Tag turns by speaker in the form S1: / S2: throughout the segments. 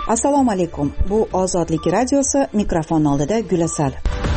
S1: Assalomu alaykum. Bu Ozodlik radiosi, mikrofon oldida Gulasal.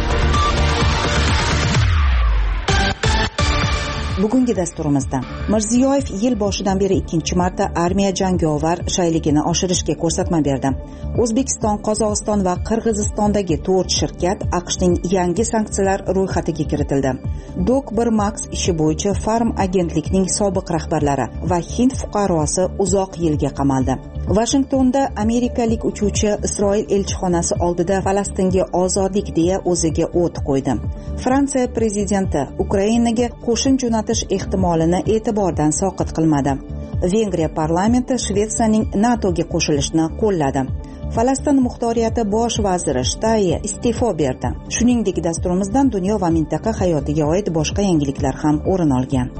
S1: Bugungi dasturimizda Mirziyoyev yil boshidan beri ikkinchi marta armiya jangovar shayligini oshirishga ko'rsatma berdi. O'zbekiston, Qozog'iston va Qirg'izistondagi 4 shirkat AQShning yangi sanksiyalar ro'yxatiga kiritildi. Dok1 Max ishi bo'yicha Farm agentlikning sobiq rahbarlari va Hind fuqarosi uzoq yilga qamaldi. Vashingtonda amerikalik uchuvchi Isroil elchixonasi oldida Falastinga ozodlik deya o'ziga o't qo'ydi. Fransiya prezidenti Ukrainaga qo'shin jo'natish ehtimolini e'tibordan soqit qilmadi. Vengriya parlamenti Shvetsiyaning NATOga qo'shilishni qo'lladi. Falastin muxtoriyati bosh vaziri Shtaye iste'fo berdi. Shuningdek, dasturimizdan dunyo va mintaqa hayotiga oid boshqa yangiliklar ham o'rin olgan.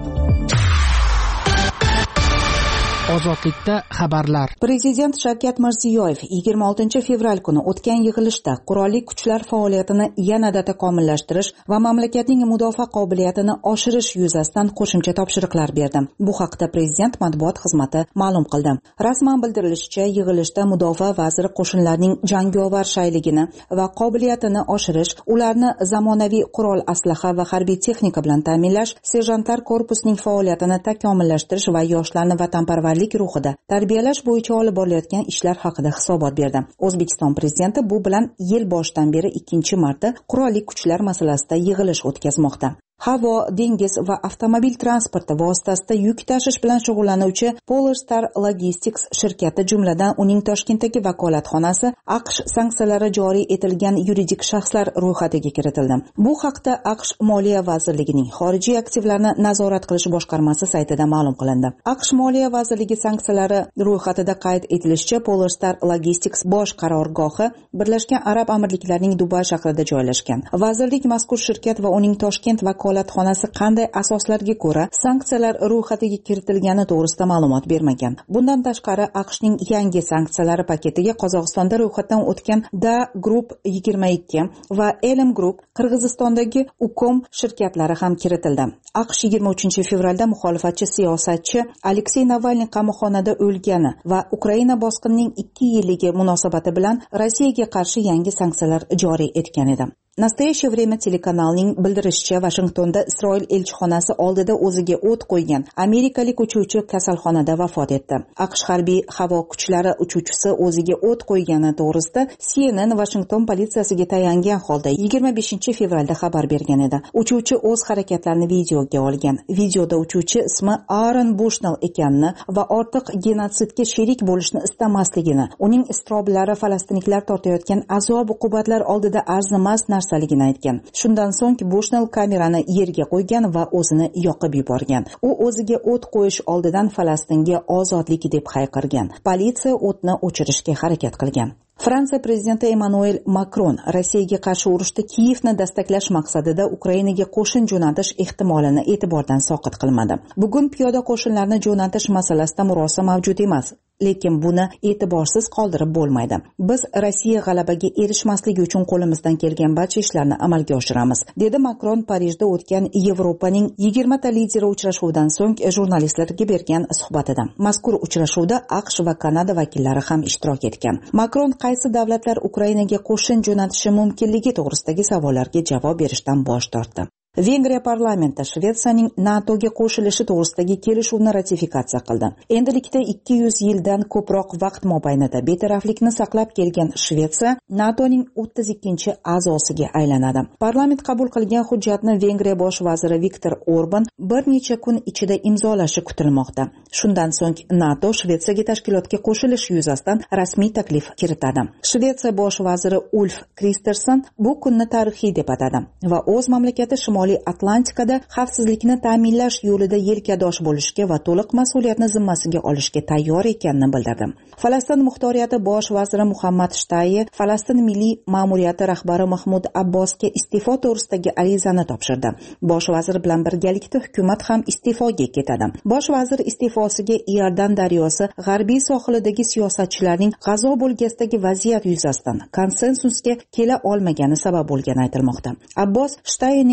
S2: Ozodlikda xabarlar.
S1: Prezident Shavkat Mirziyoyev 26 fevral kuni o'tgan yig'ilishda qurolli kuchlar faoliyatini yanada takomillashtirish va mamlakatning mudofaa qobiliyatini oshirish yuzasidan qo'shimcha topshiriqlar berdi. Bu haqda prezident matbuot xizmati ma'lum qildi. Rasman bildirilishicha, yig'ilishda mudofaa vaziri qo'shinlarning jangovar shayligini va qobiliyatini oshirish, ularni zamonaviy qurol aslaha va harbiy texnika bilan ta'minlash, serjantlar korpusining faoliyatini takomillashtirish va yoshlarni vatanparvar ruhida tarbiyalash bo'yicha olib borilayotgan ishlar haqida hisobot berdi. O'zbekiston prezidenti bu bilan yil boshidan beri ikkinchi marta qurolli kuchlar masalasida yig'ilish o'tkazmoqda. Havo, dengiz va avtomobil transporti vositasida yuk tashish bilan shug'ullanuvchi Polarstar Logistics shirkati, jumladan uning Toshkentdagi vakolatxonasi AQSh sanksiyalari joriy etilgan yuridik shaxslar ro'yxatiga kiritildi. Bu haqda AQSh Moliya vazirligining xorijiy aktivlarni nazorat qilish boshqarmasi saytida ma'lum qilindi. AQSh Moliya vazirligi sanksiyalari ro'yxatida qayd etilishicha, Polarstar Logistics bosh qarorgohi Birlashgan Arab Amirliklarining Dubay shahrida joylashgan. Vazirlik mazkur shirkat va uning Toshkent vakolatxonasi qanday asoslarga ko'ra sanksiyalar ro'yxatiga kiritilgani to'g'risida ma'lumot bermagan. Bundan tashqari, AQShning yangi sanksiyalari paketiga Qozog'istonda ro'yxatdan o'tgan Da Group 22 va Elim Group, Qirg'izistondagi Ukom shirkatlari ham kiritildi. AQSh 23 fevralda muxolifatchi siyosatchi Aleksey Navalniy qamoqxonada o'lgani va Ukraina bosqinining 2 yilligi munosabati bilan Rossiyaga qarshi yangi sanksiyalar joriy etgan edi. Nastoящее время telekanalining bildirishicha, Vashingtonda Isroil elchixonasi oldida o'ziga o't qo'ygan amerikalik uchuvchi kasalxonada vafot etdi. AQSh harbiy havo kuchlari uchuvchisi o'ziga o't qo'ygani to'g'risida CNN Washington politsiyasiga tayangan holda 25 fevralda xabar bergan edi. Uchuvchi o'z harakatlarini videoga olgan. Videoda uchuvchi ismi Aaron Bushnell ekanini va ortiq genotsidga sherik bo'lishni istamasligini, uning iztiroblari falastinliklar tortayotgan azob-uqubatlar oldida arzimas narsaligini aytgan. Shundan so'ng Bushnell kamerani yerga qo'ygan va o'zini yoqib yuborgan. U o'ziga o't qo'yish oldidan Falastinga ozodlik deb hayqirgan. Politsiya o'tni o'chirishga harakat qilgan. Fransiya prezidenti Emmanuel Macron Rossiyaga qarshi urushda Kiyevni dastaklash maqsadida Ukrainaga qo'shin jo'natish ehtimolini e'tibordan soqit qilmadi. Bugun piyoda qo'shinlarni jo'natish masalasida murosa mavjud emas. Lekin buni e'tiborsiz qoldirib bo'lmaydi. Biz Rossiya g'alabaga erishmasligi uchun qo'limizdan kelgan barcha ishlarni amalga oshiramiz, dedi Makron Parijda o'tgan Yevropaning 20 ta lideri uchrashuvidan so'ng jurnalistlarga bergan suhbatida. Mazkur uchrashuvda AQSh va Kanada vakillari ham ishtirok etgan. Makron qaysi davlatlar Ukrainaga qo'shin jo'natishi mumkinligi to'g'risidagi savollarga javob berishdan bosh tortdi. Vengriya parlamenti Shvetsiyaning NATOga qo'shilishi to'g'risidagi kelishuvni ratifikatsiya qildi. Endilikda 200 yildan ko'proq vaqt mobaynida betaraflikni saqlab kelgan Shvetsiya NATOning 32 a'zosiga aylanadi. Parlament qabul qilgan hujjatni Vengriya bosh vaziri Viktor Orban bir necha kun ichida imzolashi kutilmoqda. Shundan so'ng NATO Shvetsiyaga tashkilotga qo'shilish yuzasidan rasmiy taklif kiritadi. Shvetsiya bosh vaziri Ulf Kristersson bu kunni tarixiy deb atadi va o'z mamlakati Shimoliy Atlantikada xavfsizlikni ta'minlash yo'lida yelkadosh bo'lishga va to'liq mas'uliyatni zimmasiga olishga tayyor ekanini bildirdi. Falastin muxtoriyati bosh vaziri Muhammad Shtaye Falastin milliy ma'muriyati rahbari Mahmud Abbosga iste'fo to'g'risidagi arizani topshirdi. Bosh vazir bilan birgalikda hukumat ham iste'foga ketadi. Bosh vazir iste'fosiga Iordan daryosi g'arbiy sohilidagi siyosatchilarning G'azo bo'lgasidagi vaziyat yuzasidan konsensusga kela olmagani sabab bo'lgani aytilmoqda. Abbos Shtayening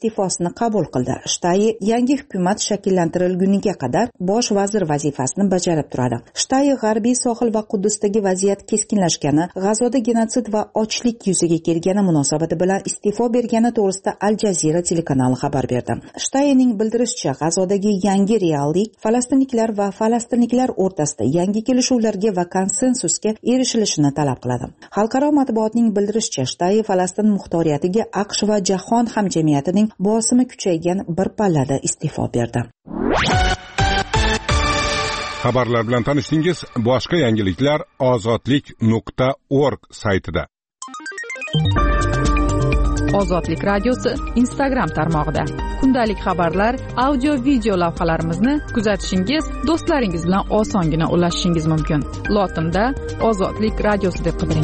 S1: iste'fosini qabul qildi. Shtayi yangi hukumat shakllantirilguniga qadar bosh vazir vazifasini bajarib turadi. Shtayi G'arbiy sohil va Quddusdagi vaziyat keskinlashgani, G'azoda genotsid va ochlik yuzaga kelgani munosabati bilan iste'fo bergani to'g'risida Al Jazeera telekanali xabar berdi. Shtayining bildirishicha, G'azodagi yangi reallik falastinliklar va falastinliklar o'rtasida yangi kelishuvlarga va konsensusga erishilishini talab qiladi. Xalqaro matbuotning bildirishicha, Shtayi Falastin muxtoriyatiga AQSh va jahon hamjamiyatining bosimi kuchaygan bir pallada iste'fo berdi.
S3: Xabarlar bilan tanishdingiz. Boshqa yangiliklar ozodlik.org saytida.
S4: Ozodlik radiosi Instagram tarmog'ida. Kundalik xabarlar, audio, video lavhalarimizni kuzatishingiz, do'stlaringiz bilan osongina ulashishingiz mumkin. Lotinda Ozodlik radiosi deb qidiring.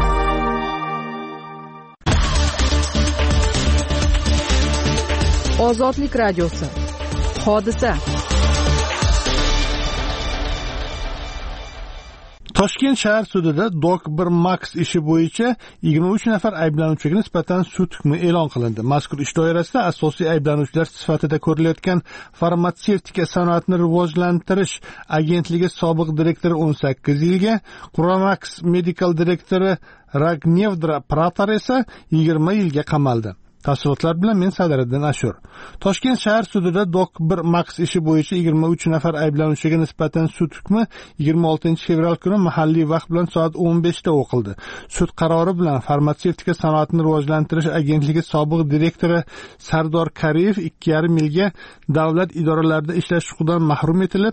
S4: Ozodlik radiosi. Hodisa.
S5: Toshkent shahar sudida Dok1 Max ishi bo'yicha 23 nafar ayblanuvchiga nisbatan sud hukmi e'lon qilindi. Mazkur ish doirasida asosiy ayblanuvchilar sifatida ko'rilayotgan farmatsevtika sanoatini rivojlantirish agentligi sobiq direktori 18 yilga, Quramax Medical direktori Ragnevdra Pratar esa 20 yilga qamaldi. Tafsilotlar bilan men Sadiriddin Ashur. Toshkent shahar sudida Dok1 Max ishi bo'yicha 23 nafar ayblanuvchiga nisbatan sud hukmi 26 fevral kuni mahalliy vaqt bilan soat 15 da o'qildi. Sud qarori bilan farmatsevtika sanoatini rivojlantirish agentligi sobiq direktori Sardor Kariyev 2,5 yilga, davlat idoralarida ishlash huquqidan mahrum etilib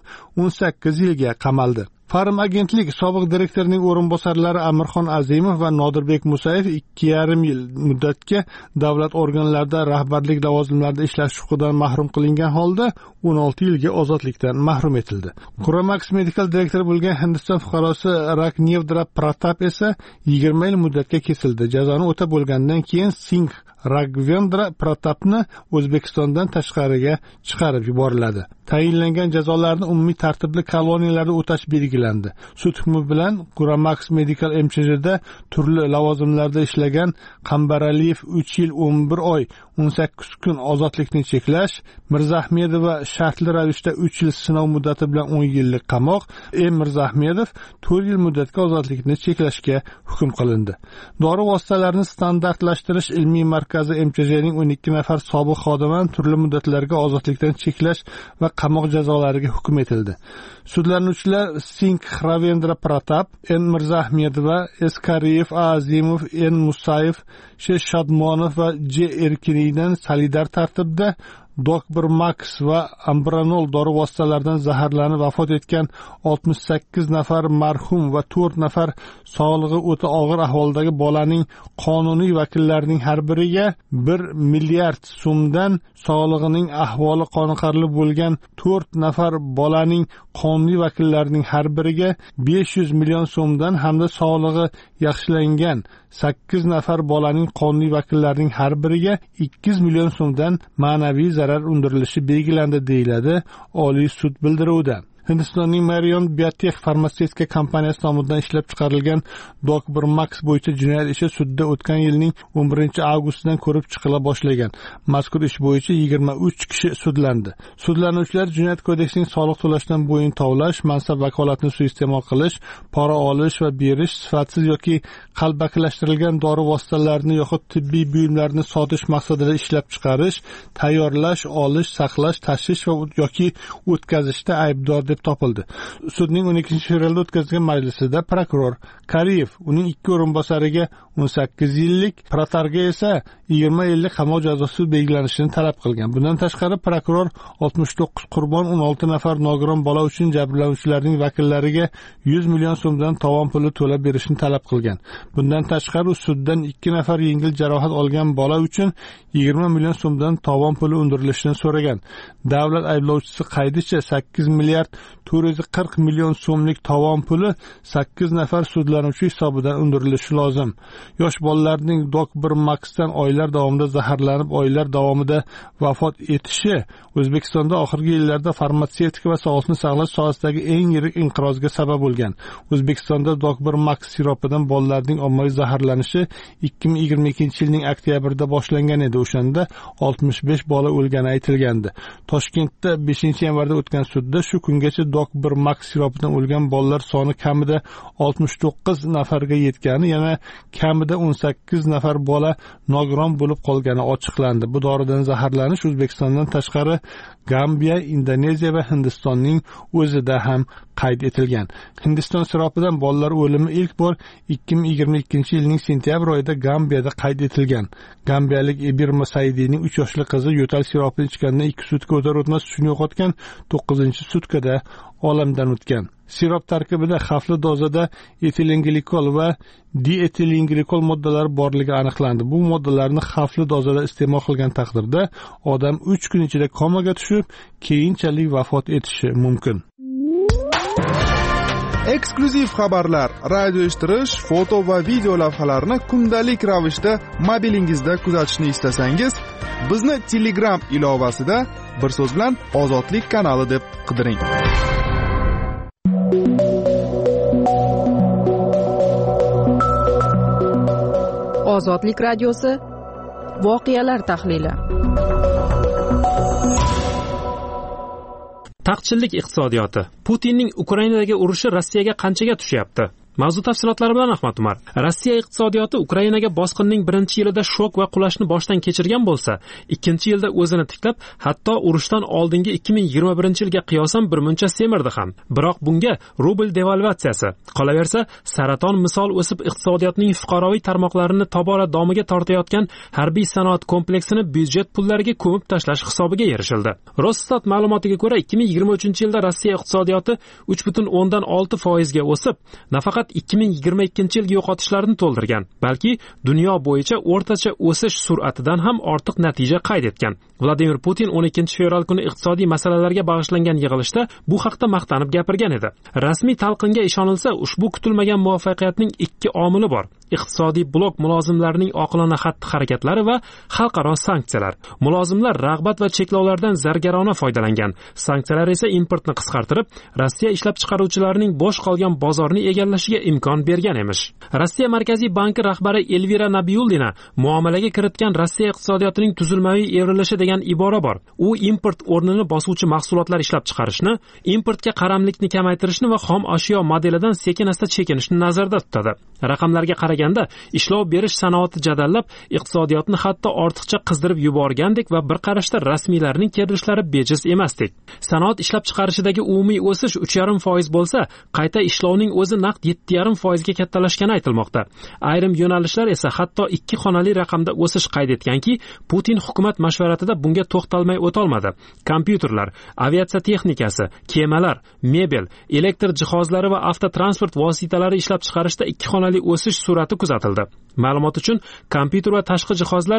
S5: 18 yilga qamaldi. Farm agentlik sobiq direktorining o'rinbosarlari Amirxon Azimov va Nodirbek Musayev 2,5 yil muddatga davlat organlarida rahbarlik lavozimlarida ishlash huquqidan mahrum qilingan holda 16 yilga ozodlikdan mahrum etildi. Quramax Medical direktori bo'lgan Hindiston fuqarosi Ragnevdra Pratap esa 20 yil muddatga kesildi. Jazoni o'tab bo'lgandan keyin Singh Ragvendra Pratapni O'zbekistondan tashqariga chiqarib yuboriladi. Tayinlangan jazolarni umumiy tartibli koloniyalarda o'tash belgilandi. Sud hukmi bilan Quramax Medical MCH'da turli lavozimlarda ishlagan Qambaraliyev 3 yil 11 oy 18 kun ozodlikni cheklash, Mirzahmedova shartli ravishda 3 yil sinov muddati bilan 10 yillik qamoq, Mirzahmedov 4 yil muddatga ozodlikni cheklashga hukm qilindi. Dori vositalarini standartlashtirish ilmiy markazi MCH'ning 12 nafar sobiq xodimani turli muddatlarga ozodlikdan cheklash va qamoq jazolariga hukm etildi. Sudlanuvchilar Singh Ravendra Pratap, Mirzahmedova, Kariyev, Azimov, Musayev, Shadmonov va Erkiniydan solidar tartibda Dok1 Max va Ambranol dori vositalaridan zaharlanib vafot etgan 68 nafar marhum va 4 nafar sog'lig'i o'ta og'ir ahvoldagi bolaning qonuniy vakillarining har biriga 1 milliard so'mdan, sog'lig'ining ahvoli qoniqarli bo'lgan 4 nafar bolaning qonuniy vakillarining har biriga 500 million so'mdan hamda sog'lig'i yaxshilangan 8 nafar bolaning qonuniy vakillarining har biriga 200 million so'mdan ma'naviy zarar undirilishi belgilandi, deyiladi Oliy sud bildiruvida. Hindistonning Marion Biotech farmatsevtika kompaniyasi tomonidan ishlab chiqarilgan Dok1 Max bo'yicha jinoyat ishi sudda o'tgan yilning 11 avgustidan ko'rib chiqila boshlagan. Mazkur ish bo'yicha 23 kishi sudlandi. Sudlanuvchilar Jinoyat kodeksining soliq to'lashdan bo'yin tovlash, mansab vakolatini suiiste'mol qilish, pora olish va berish, sifatsiz yoki qalbakilashtirilgan dori vositalarini yoxud tibbiy buyumlarni sotish maqsadida ishlab chiqarish, tayyorlash, olish, saqlash, tashish va yoki o'tkazishda aybdor deb topildi. Sudning 12 fevralda o'tkazilgan majlisida prokuror Kariyev uning 2 o'rinbosariga 18 yillik, Pratarga esa 20 yillik qamoq jazosi belgilanishini talab qilgan. Bundan tashqari prokuror 69 qurbon, 16 nafar nogiron bola uchun jabrlanuvchilarning vakillariga 100 million so'mdan tovon puli to'lab berishni talab qilgan. Bundan tashqari suddan 2 nafar yengil jarohat olgan bola uchun 20 million so'mdan tovon puli undirilishini so'ragan. Davlat ayblovchisi qaydicha 8 milliard 440 million so'mlik tovon puli 8 nafar sudlanuvchi hisobidan undirilishi lozim. Yosh bolalarning Dok-1 Max'dan oylar davomida zaharlanib, oylar davomida vafot etishi O'zbekistonda oxirgi yillarda farmatsevtika va sog'liqni saqlash sohasidagi eng yirik inqirozga sabab bo'lgan. O'zbekistonda Dok-1 Max siropidan bolalarning ommaviy zaharlanishi 2022-yilning oktyabrida boshlangan edi. O'shanda 65 bola o'lgani aytilgandi. Toshkentda 5-yanvarda o'tgan sudda shu kungacha Dok-1 Max siropidan o'lgan bolalar soni kamida 69 nafarga yetgani, yana kamida 18 nafar bola nogiron bo'lib qolgani ochiqlandi. Bu doridan zaharlanish O'zbekistondan tashqari Gambiya, Indoneziya va Hindistonning o'zida ham qayd etilgan. Hindiston siropidan bolalar o'limi ilk bor 2022-yilning sentyabr oyida Gambiyada qayd etilgan. Gambiyalik Ebirma Saidining 3 yoshli qizi yo'tal siropini ichganidan 2 sutka o'tar-o'tmas hushini yo'qotgan, 9-sutkada olamdan o'tgan. Sirop tarkibida xavfli dozada etilenglikol va dietilenglikol moddalari borligi aniqlandi. Bu moddalarni xavfli dozada iste'mol qilgan taqdirda odam 3 kun ichida komaga tushib, keyinchalik vafot etishi mumkin.
S6: Eksklyuziv xabarlar, radio eshittirish, foto va video lavhalarni kundalik ravishda mobilingizda kuzatishni istasangiz, bizni Telegram ilovasida bir so'z bilan Ozodlik kanali deb qidiring.
S4: Ozodlik radiosi voqealar tahlili.
S7: Taqchillik iqtisodiyoti. Putinning Ukrainadagi urushi Rossiyaga qanchaga tushyapti? Mavzu tafsilotlari bilan Ahmad Umar. Rossiya iqtisodiyoti Ukrainaga bosqinning 1-yilida shok va qulashni boshdan kechirgan bo'lsa, 2-yilda o'zini tiklab, hatto urushdan oldingi 2021-yilga qiyosan birmuncha semirdi ham. Biroq bunga rubl devalvatsiyasi, qolaversa, saraton misol o'sib iqtisodiyotning fuqaroviy tarmoqlarini tobora domiga tortayotgan harbiy sanoat kompleksini byudjet pullariga ko'mib tashlash hisobiga erishildi. Rosstat ma'lumotiga ko'ra, 2023-yilda Rossiya iqtisodiyoti 3.6% ga o'sib, nafaqat 2022-yilgi yo'qotishlarni to'ldirgan, balki dunyo bo'yicha o'rtacha o'sish sur'atidan ham ortiq natija qayd etgan. Vladimir Putin 12-fevral kuni iqtisodiy masalalarga bag'ishlangan yig'ilishda bu haqda maqtanib gapirgan edi. Rasmiy talqinga ishonilsa, ushbu kutilmagan muvaffaqiyatning 2 omili bor: iqtisodiy blok mulozimlarining oqilona xatti-harakatlari va xalqaro sanksiyalar. Mulozimlar rag'bat va cheklovlardan zargarona foydalangan. Sanksiyalar esa importni qisqartirib, Rossiya ishlab chiqaruvchilarining bo'sh qolgan bozorni egallashiga imkon bergan emish. Rossiya Markaziy banki rahbari Elvira Nabiyullina muomalaga kiritgan Rossiya iqtisodiyotining tuzilmaviy evrilishi degan ibora bor. U import o'rnini bosuvchi mahsulotlar ishlab chiqarishni, importga qaramlikni kamaytirishni va xom ashyo modelidan sekin-asta chekinishni nazarda tutadi. Raqamlarga qaraganda, ishlov berish sanoati jadallab, iqtisodiyotni hatto ortiqcha qizdirib yuborgandek va bir qarashda rasmiylarning kirishlari bejiz emasdek. Sanoat ishlab chiqarishidagi umumiy o'sish 3.5% bo'lsa, qayta ishlovning o'zi naqd 7.5% ga kattalashgani aytilmoqda. Ayrim yo'nalishlar esa hatto 2 xonali raqamda o'sish qayd etganki, Putin hukumat mashvaratida bunga to'xtalmay o'tolmadi. Kompyuterlar, aviatsiya texnikasi, kemalar, mebel, elektr jihozlari va avtotransport vositalari ishlab chiqarishda 2 xonali o'sish sur'ati kuzatildi. Ma'lumot uchun, kompyuter va tashqi jihozlar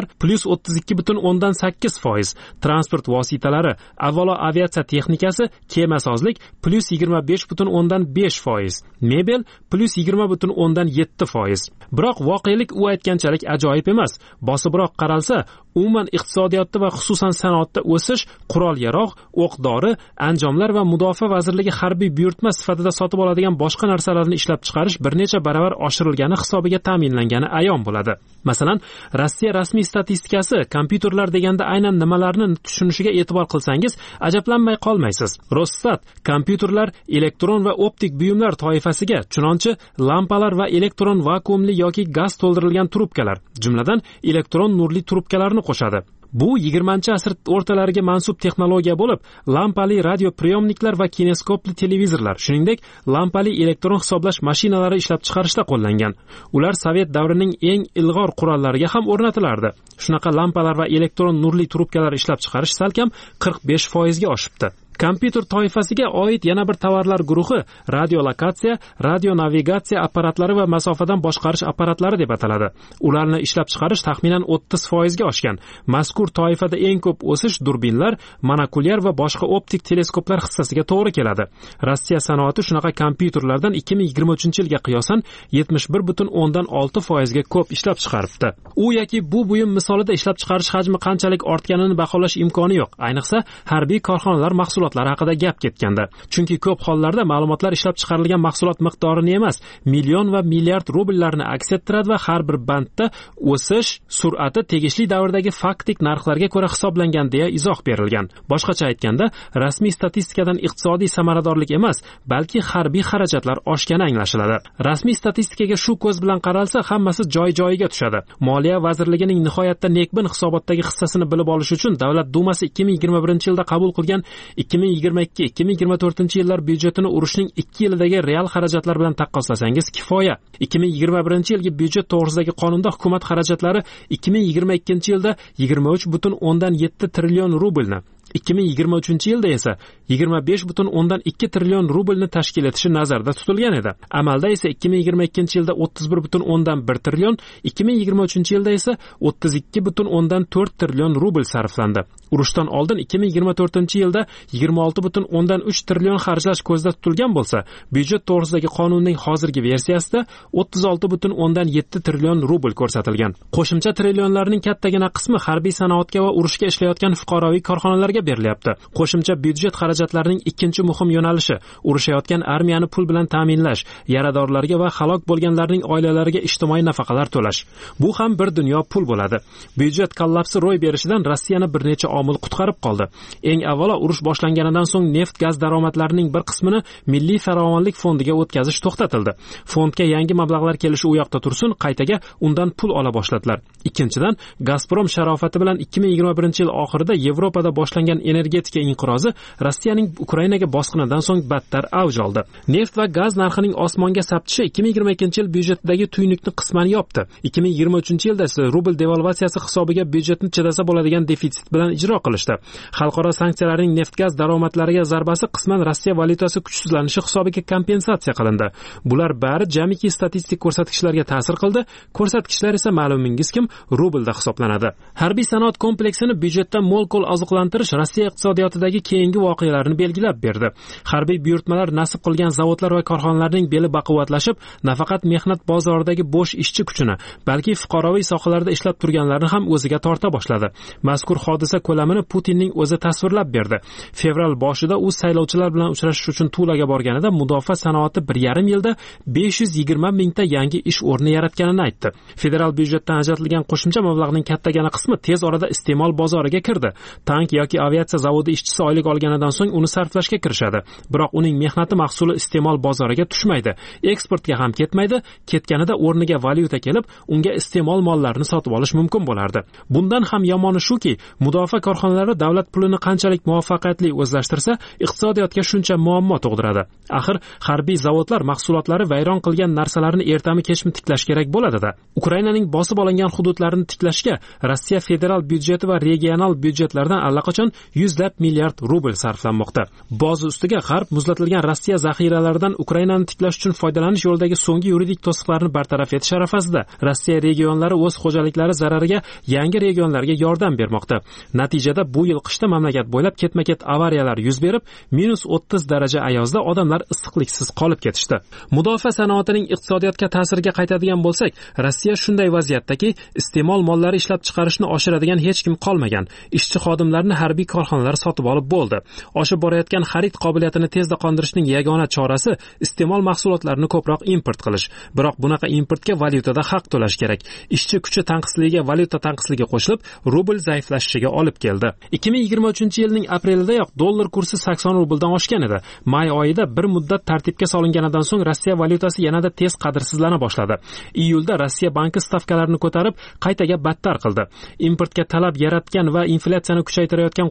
S7: +32.8%, transport vositalari, avvalo aviatsiya texnikasi, kemasozlik +25.5%, mebel +20.7%. Biroq voqelik u aytganchalik ajoyib emas. Bosibroq qaralsa, umuman iqtisodiyotda va xususan sanoatda o'sish qurol-yarog', o'q-dori, anjomlar va mudofaa vazirligi harbiy buyurtma sifatida sotib oladigan boshqa narsalarni ishlab chiqarish bir necha baravar oshirilgani hisobiga ta'minlangani ayon bo'ladi. Masalan, Rossiya rasmiy statistikasi kompyuterlar deganda aynan nimalarni tushunishiga e'tibor qilsangiz, ajablanmay qolmaysiz. Rosstat kompyuterlar, elektron va optik buyumlar toifasiga, chunonchi lampalar va elektron vakuumli yoki gaz to'ldirilgan trubkalar, jumladan elektron nurli trubkalarni qo'shadi. Bu 20-asr o'rtalariga mansub texnologiya bo'lib, lampali radio priyomniklar va kineskopli televizorlar, shuningdek, lampali elektron hisoblash mashinalari ishlab chiqarishda qo'llangan. Ular Sovet davrining eng ilg'or qurollariga ham o'rnatilardi. Shunaqa lampalar va elektron nurli trubkalar ishlab chiqarish salkam 45% ga oshibdi. Kompyuter toifasiga oid yana bir tovarlar guruhi radiolokatsiya, radionavigatsiya apparatlari va masofadan boshqarish apparatlari deb ataladi. Ularni ishlab chiqarish taxminan 30% ga oshgan. Mazkur toifada eng ko'p o'sish durbinlar, monokulyar va boshqa optik teleskoplar hissasiga to'g'ri keladi. Rossiya sanoati shunaqa kompyuterlardan 2023-yilga qiyosan 71.6% ga ko'p ishlab chiqaribdi. U yoki bu buyum misolida ishlab chiqarish hajmi qanchalik ortganini baholash imkoni yo'q. Ayniqsa, harbiy korxonalar mahsulotlari haqida gap ketganda. Chunki ko'p hollarda ma'lumotlar ishlab chiqarilgan mahsulot miqdorini emas, million va milliard rubllarni aks ettiradi va har bir bandda o'sish sur'ati tegishli davrdagi faktik narxlarga ko'ra hisoblangan deya izoh berilgan. Boshqacha aytganda, rasmiy statistikadan iqtisodiy samaradorlik emas, balki harbiy xarajatlar oshgani anglashiladi. Rasmiy statistikaga shu ko'z bilan qaralsa, hammasi joy-joyiga tushadi. Moliya vazirligining nihoyatda nekbin hisobotdagi hissasini bilib olish uchun Davlat dumasi 2021-yilda qabul qilgan 2022-2024 yillar byudjetini urushning 2 yilidagi real xarajatlar bilan taqqoslasangiz kifoya. 2021-yilgi byudjet to'g'risidagi qonunda hukumat xarajatlari 2022-yilda 23.7 trillion rublni, 2023-yilda esa 25.2 trillion rublni tashkil etishi nazarda tutilgan edi. Amalda esa 2022-yilda 31.1 trillion, 2023-yilda esa 32.4 trillion rubl sarflandi. Urushdan oldin 2024-yilda 26.3 trillion xarjlash ko'zda tutilgan bo'lsa, byudjet to'g'risidagi qonunning hozirgi versiyasida 36.7 trillion rubl ko'rsatilgan. Qo'shimcha trillionlarning kattagina qismi harbiy sanoatga va urushga ishlayotgan fuqaroviy korxonalarga berilyapti. Qo'shimcha byudjet xarajatlarining ikkinchi muhim yo'nalishi urushayotgan armiyani pul bilan ta'minlash, yaradorlarga va halok bo'lganlarning oilalariga ijtimoiy nafaqalar to'lash. Bu ham bir dunyo pul bo'ladi. Byudjet kollapsi ro'y berishidan Rossiyani bir necha omil qutqarib qoldi. Eng avvalo urush boshlanganidan so'ng neft-gaz daromadlarining bir qismini Milliy farovonlik fondiga o'tkazish to'xtatildi. Fondga yangi mablag'lar kelishi u yoqda tursin, qaytaga undan pul ola boshladilar. Ikkinchidan, Gazprom sharofati bilan 2021-yil oxirida Yevropada boshlangan energetika inqirozi Rossiyaning Ukrainaga bosqinidan so'ng battar avj oldi. Neft va gaz narxining osmonga saptishi 2022-yil byudjetidagi tuynukni qisman yopdi. 2023-yilda esa rubl devalvatsiyasi hisobiga byudjetni chidasa bo'ladigan defitsit bilan ijro qilishdi. Xalqaro sanksiyalarning neft-gaz daromadlariga zarbasi qisman Rossiya valyutasi kuchsizlanishi hisobiga kompensatsiya qilindi. Bular bari jamiki statistik ko'rsatkichlarga ta'sir qildi. Ko'rsatkichlar esa ma'lumingiz kim rublda hisoblanadi. Harbiy sanoat kompleksini byudjetdan mo'l-ko'l oziqlantirish Rossiya iqtisodiyotidagi keyingi voqealarni belgilab berdi. Harbiy buyurtmalar nasib qilgan zavodlar va korxonalarning beli baquvvatlashib, nafaqat mehnat bozoridagi bo'sh ishchi kuchini, balki fuqaroviy sohalarda ishlab turganlarni ham o'ziga torta boshladi. Mazkur hodisa ko'lamini Putinning o'zi tasvirlab berdi. Fevral boshida u saylovchilar bilan uchrashish uchun Tulaga borganida mudofaa sanoati 1,5 yilda 520 mingta yangi ish o'rni yaratganini aytdi. Federal byudjetdan ajratilgan qo'shimcha mablag'ning kattagina qismi tez orada iste'mol bozoriga kirdi. Tank yoki aviatsiya zavodi ishchisi oylik olganidan so'ng uni sarflashga kirishadi. Biroq uning mehnati mahsuli iste'mol bozoriga tushmaydi. Eksportga ham ketmaydi. Ketganida o'rniga valyuta kelib, unga iste'mol mollarini sotib olish mumkin bo'lardi. Bundan ham yomoni shuki, mudofaa korxonalari davlat pulini qanchalik muvaffaqiyatli o'zlashtirsa, iqtisodiyotga shuncha muammo tug'diradi. Axir harbiy zavodlar mahsulotlari vayron qilgan narsalarni ertami kechmi tiklash kerak bo'ladi-da. Ukrainaning bosib olingan hududlarini tiklashga Rossiya federal byudjeti va regional byudjetlardan allaqachon yuzlab milliard rubl sarflanmoqda. Boz ustiga g'arb muzlatilgan Rossiya zaxiralaridan Ukrainani tiklash uchun foydalanish yo'lidagi so'nggi yuridik to'siqlarni bartaraf etish arafasida. Rossiya regionlari o'z xo'jaliklari zarariga yangi regionlarga yordam bermoqda. Natijada bu yil qishda mamlakat bo'ylab ketma-ket avariyalar yuz berib, -30 daraja ayozda odamlar issiqliksiz qolib ketishdi. Mudofaa sanoatining iqtisodiyotga ta'siriga qaytadigan bo'lsak, Rossiya shunday vaziyatdaki, iste'mol mollari ishlab chiqarishni oshiradigan hech kim qolmagan. Ishchi xodimlarni harbiy korxonalar sotib olib bo'ldi. Oshib borayotgan xarid qobiliyatini tezda qondirishning yagona chorasi iste'mol mahsulotlarini ko'proq import qilish. Biroq bunaqa importga valyutada haq to'lash kerak. Ishchi kuchi tanqisligiga valyuta tanqisligi qo'shilib, rubl zaiflashishiga olib keldi. 2023-yilning aprelidayoq dollar kursi 80 rubldan oshgan edi. May oyida bir muddat tartibga solinganidan so'ng Rossiya valyutasi yanada tez qadrsizlana boshladi. Iyulda Rossiya banki stavkalarini ko'tarib, qaytaga battar qildi. Importga talab yaratgan va inflyatsiyani kuchaytirayotgan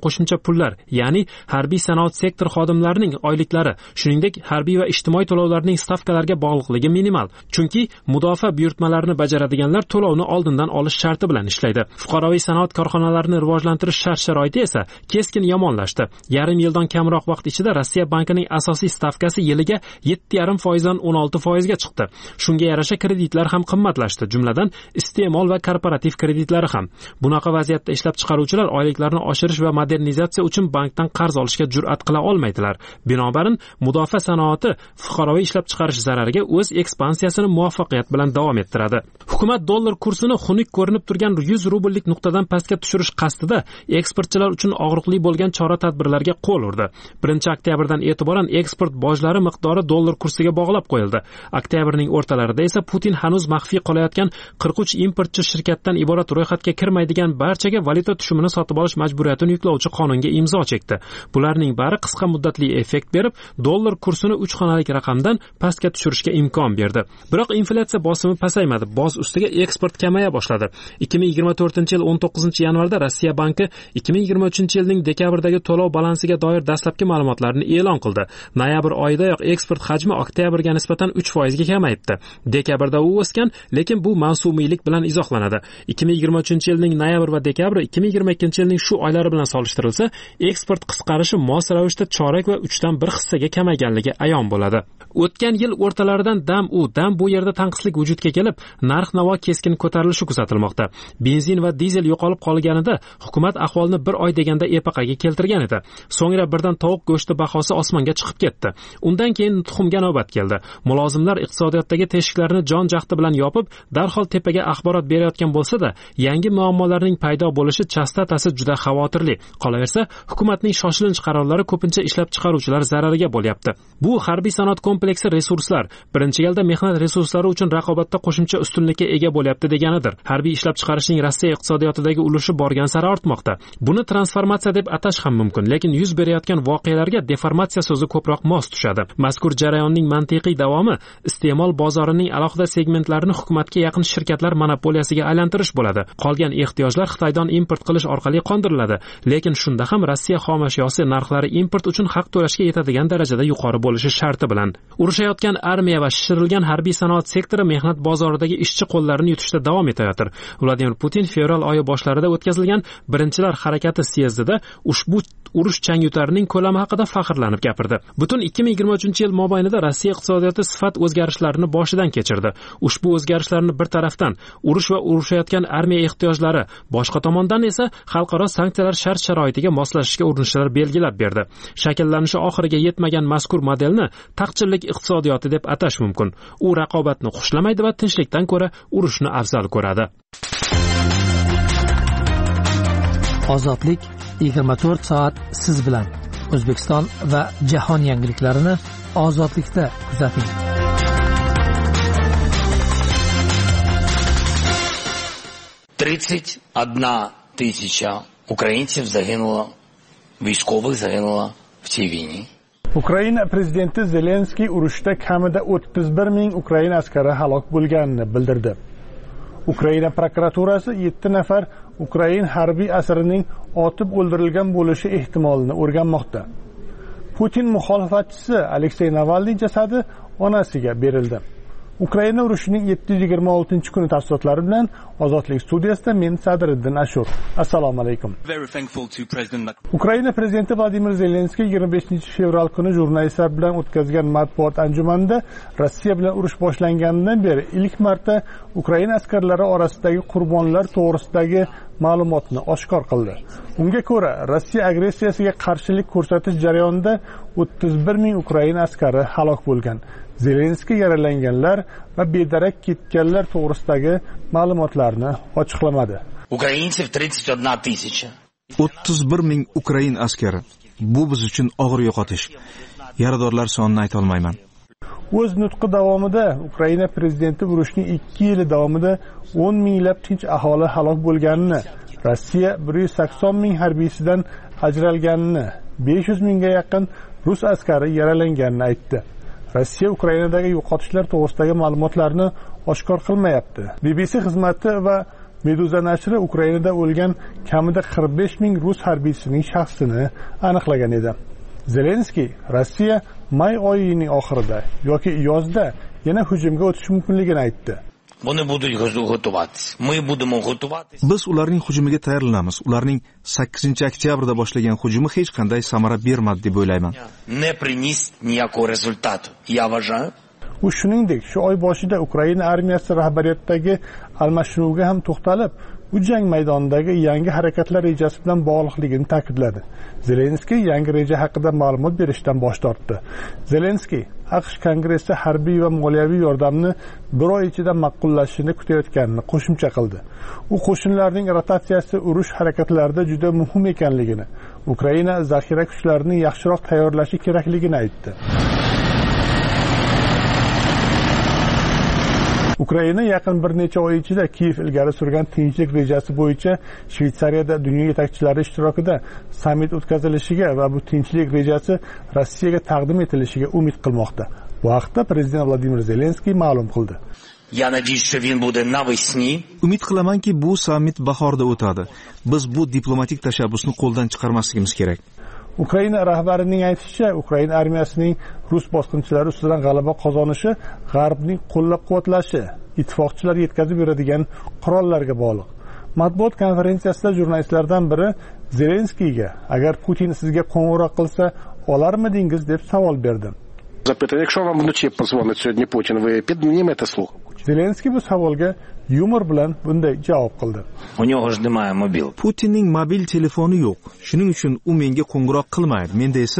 S7: qo'shimcha pullar, ya'ni harbiy sanoat sektor xodimlarining oyliklari, shuningdek harbiy va ijtimoiy to'lovlarning stavkalariga bog'liqligi minimal. Chunki mudofaa buyurtmalarini bajaradiganlar to'lovni oldindan olish sharti bilan ishlaydi. Fuqaroviy sanoat korxonalarini rivojlantirish shart-sharoiti esa keskin yomonlashdi. Yarim yildan kamroq vaqt ichida Rossiya bankining asosiy stavkasi yiliga 7,5% dan 16% ga chiqdi. Shunga yarasha kreditlar ham qimmatlashdi, jumladan iste'mol va korporativ kreditlari ham. Bunaqa vaziyatda ishlab chiqaruvchilar oyliklarini oshirish va modernizatsiya uchun bankdan qarz olishga jur'at qila olmaydilar. Binobarin mudofaa sanoati fuqaroviy ishlab chiqarish zarariga o'z ekspansiyasini muvaffaqiyat bilan davom ettiradi. Hukumat dollar kursini xunuk ko'rinib turgan 100 rubllik nuqtadan pastga tushirish qasdida eksportchilar uchun og'riqli bo'lgan chora-tadbirlarga qo'l urdi. 1-oktyabrdan e'tiboran eksport bojlari miqdori dollar kursiga bog'lab qo'yildi. Oktyabrning o'rtalarida esa Putin hanuz maxfiy qolayotgan 43 importchi shirkatdan iborat ro'yxatga kirmaydigan barchaga valyuta tushumini sotib olish majburiyatini yuklovchi qonunga imzo chekdi. Bularning bari qisqa muddatli effekt berib, dollar kursini 3 xonalik raqamdan pastga tushirishga imkon berdi. Biroq inflyatsiya bosimi pasaymadi. Boz ustiga eksport kamaya boshladi. 2024-yil 19-yanvarda Rossiya banki 2023-yilning dekabrdagi to'lov balansiga doir dastlabki ma'lumotlarni e'lon qildi. Noyabr oyidayoq eksport hajmi oktyabrga nisbatan 3% ga kamayibdi. Dekabrda u o'sgan, lekin bu mavsumiylik bilan izohlanadi. 2023-yilning noyabr va dekabri 2022-yilning shu oylari bilan solishtirilsa, eksport qisqarishi mos ravishda chorak va 3dan 1 hissaga kamayganligi ayon bo'ladi. O'tgan yil o'rtalaridan dam bu yerda tanqislik vujudga kelib, narx-navo keskin ko'tarilishi kuzatilmoqda. Benzin va dizel yo'qolib qolganida hukumat ahvolni bir oy deganda epaqaga keltirgan edi. So'ngra birdan tovuq go'shti bahosi osmonga chiqib ketdi. Undan keyin tuxumga navbat keldi. Mulozimlar iqtisodiyotdagi teshiklarni jon-jahdi bilan yopib, darhol tepaga axborot berayotgan bo'lsa-da, yangi muammolarning paydo bo'lishi chastatasi juda xavotirli. Qolaversa, hukumatning shoshilinch qarorlari ko'pincha ishlab chiqaruvchilar zarariga bo'lyapti. Bu harbiy sanoat kompleksi resurslar birinchi galda mehnat resurslari uchun raqobatda qo'shimcha ustunlikka ega bo'lyapti deganidir. Harbiy ishlab chiqarishning Rossiya iqtisodiyotidagi ulushi borgan sari ortmoqda. Buni transformatsiya deb atash ham mumkin, lekin yuz berayotgan voqealarga deformatsiya so'zi ko'proq mos tushadi. Mazkur jarayonning mantiqiy davomi iste'mol bozorining alohida segmentlarini hukumatga yaqin shirkatlar monopoliyasiga aylantirish bo'ladi. Qolgan ehtiyojlar Xitoydan import qilish orqali qondiriladi, lekin shunda ham Rossiya xom ashyosi narxlari import uchun haq to'lashga yetadigan darajada yuqori bo'lishi sharti bilan. Urushayotgan armiya va shishirilgan harbiy sanoat sektori mehnat bozoridagi ishchi qo'llarini yutishda davom etayotir. Vladimir Putin fevral oyi boshlarida o'tkazilgan birinchilar harakati syezdida ushbu urush changyutarining ko'lami haqida faxrlanib gapirdi. Butun 2023-yil mobaynida Rossiya iqtisodiyoti sifat o'zgarishlarini boshidan kechirdi. Ushbu o'zgarishlarni bir tarafdan urush va urushayotgan armiya ehtiyojlari, boshqa tomondan esa xalqaro sanksiyalar shart-sharoitiga moslashishga urinishlar belgilab berdi. Shakllanishi oxiriga yetmagan mazkur modelni taqchillik iqtisodiyoti deb atash mumkin. U raqobatni xushlamaydi va tinchlikdan ko'ra urushni afzal ko'radi.
S2: Ozodlik 24 soat siz bilan. O'zbekiston va jahon yangiliklarini ozodlikda kuzating.
S8: Тридцать 1,000 украинцев загинуло, військових загинуло в цій війні.
S5: Ukraina prezidenti Zelenskiy urushda kamida 31,000 Ukraina askari halok bo'lganini bildirdi. Ukraina prokuraturasi 7 nafar Ukrain harbiy asirining otib o'ldirilgan bo'lishi ehtimolini o'rganmoqda. Putin muxolifatchisi Aleksey Navalniy jasadi onasiga berildi. Ukraina urushining 726-kuni tafsilotlari bilan Ozodlik studiyasida men Sadriddin Ashur. Assalomu alaykum. Ukraina prezidenti Vladimir Zelenskiy 25-fevral kuni jurnalistlar bilan o'tkazgan matbuot anjumanida Rossiya bilan urush boshlanganidan beri ilk marta Ukraina askarlari orasidagi qurbonlar to'g'risidagi ma'lumotni oshkor qildi. Unga ko'ra, Rossiya agressiyasiga qarshilik ko'rsatish jarayonida 31,000 Ukraina askari halok bo'lgan. Zelenskiy yaralanganlar va bedarak ketganlar to'g'risidagi ma'lumotlarni ochiqlamadi.
S9: 31,000 Ukrain askari. Bu biz uchun og'ir yo'qotish. Yaradorlar sonini ayta olmayman.
S5: O'z nutqi davomida Ukraina prezidenti urushning 2 yili davomida 10 minglab tinch aholi halok bo'lganini, Rossiya 180,000 harbiysidan ajralganini, 500 mingga yaqin rus askari yaralanganini aytdi. Rossiya Ukrainadagi yo'qotishlar to'g'risidagi ma'lumotlarni oshkor qilmayapti. BBC xizmati va Meduza nashri Ukrainada o'lgan kamida 45 ming rus harbiysining shaxsini aniqlagan edi. Zelenskiy Rossiya may oyining oxirida yoki yozda yana hujumga o'tishi mumkinligini aytdi.
S9: Biz ularning hujumiga tayyorlanamiz. Ularning 8-oktyabrda boshlagan hujumi hech qanday samara bermadi deb o'ylayman.
S5: U shuningdek, shu oy boshida Ukraina armiyasi rahbariyatidagi almashinuvga ham to'xtalib, bu jang maydonidagi yangi harakatlar rejasi bilan bog'liqligini ta'kidladi. Zelenskiy yangi reja haqida ma'lumot berishdan bosh tortdi. Zelenskiy AQSh Kongressi harbiy va moliyaviy yordamni bir oy ichida ma'qullashishini kutayotganini qo'shimcha qildi. U qo'shinlarning rotatsiyasi urush harakatlarida juda muhim ekanligini, Ukraina zaxira kuchlarini yaxshiroq tayyorlashi kerakligini aytdi. Ukraina yaqin bir necha oy ichida Kiyev ilgari surgan tinchlik rejasi bo'yicha Shveysariyada dunyo yetakchilari ishtirokida sammit o'tkazilishiga va bu tinchlik rejasi Rossiyaga taqdim etilishiga umid qilmoqda. Bu haqda prezident Vladimir Zelenskiy ma'lum qildi.
S9: Umid qilamanki, bu sammit bahorda o'tadi. Biz bu diplomatik tashabbusni qo'ldan chiqarmasligimiz kerak.
S5: Ukraina rahbarining aytishicha, Ukraina armiyasining rus bosqinchilari ustidan g'alaba qozonishi G'arbning qo'llab-quvvatlashi, ittifoqchilar yetkazib beradigan qurollarga bog'liq. Matbuot konferensiyasida jurnalistlardan biri Zelenskiyga, agar Putin sizga qo'ng'iroq qilsa, olarmidingiz deb savol berdi. Zelenskiy bu savolga yumor bilan bunday javob qildi.
S9: Putinning mobil telefoni yo'q. Shuning uchun u menga qo'ng'iroq qilmaydi. Menda esa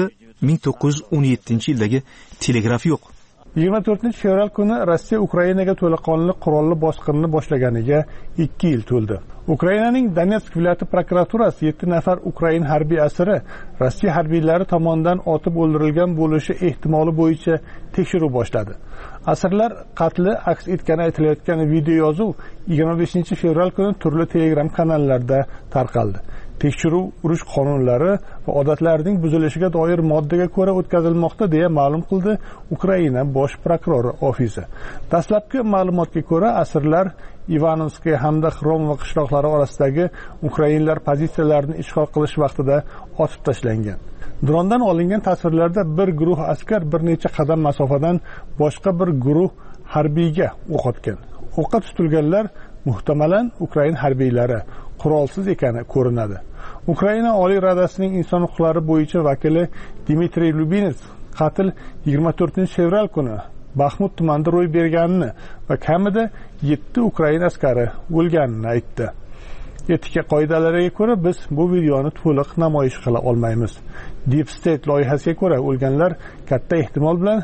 S9: 1917-yildagi telegraf yo'q.
S5: 24-fevral kuni Rossiya Ukrainaga to'laqonli qurolli bosqinni boshlaganiga 2 yil to'ldi. Ukrainaning Donetsk viloyati prokuraturasi 7 nafar Ukrain harbiy asiri Rossiya harbiylari tomonidan otib o'ldirilgan bo'lishi ehtimoli bo'yicha tekshiruv boshladi. Asirlar qatli aks etgani aytilayotgan video yozuv 25-fevral kuni turli Telegram kanallarda tarqaldi. Tekshiruv urush qonunlari va odatlarining buzilishiga doir moddaga ko'ra o'tkazilmoqda deya ma'lum qildi Ukraina bosh prokurori ofisi. Dastlabki ma'lumotga ko'ra, asirlar Ivanovskiy hamda Xrom va qishloqlari orasidagi ukrainlar pozitsiyalarini ishg'ol qilish vaqtida otib tashlangan. Drondan olingan tasvirlarda bir guruh askar bir necha qadam masofadan boshqa bir guruh harbiyga o'q otgan. O'qqa tutilganlar muhtamalan Ukrain harbiylari qurolsiz ekani ko'rinadi. Ukraina Oliy Radasining inson huquqlari bo'yicha vakili Dmitriy Lubinets qatl 24-fevral kuni Baxmut tumanida ro'y berganini va kamida 7 Ukrain askari o'lganini aytdi. Etika qoidalariga ko'ra biz bu videoni to'liq namoyish qila olmaymiz. Deep State loyihasiga ko'ra o'lganlar katta ehtimol bilan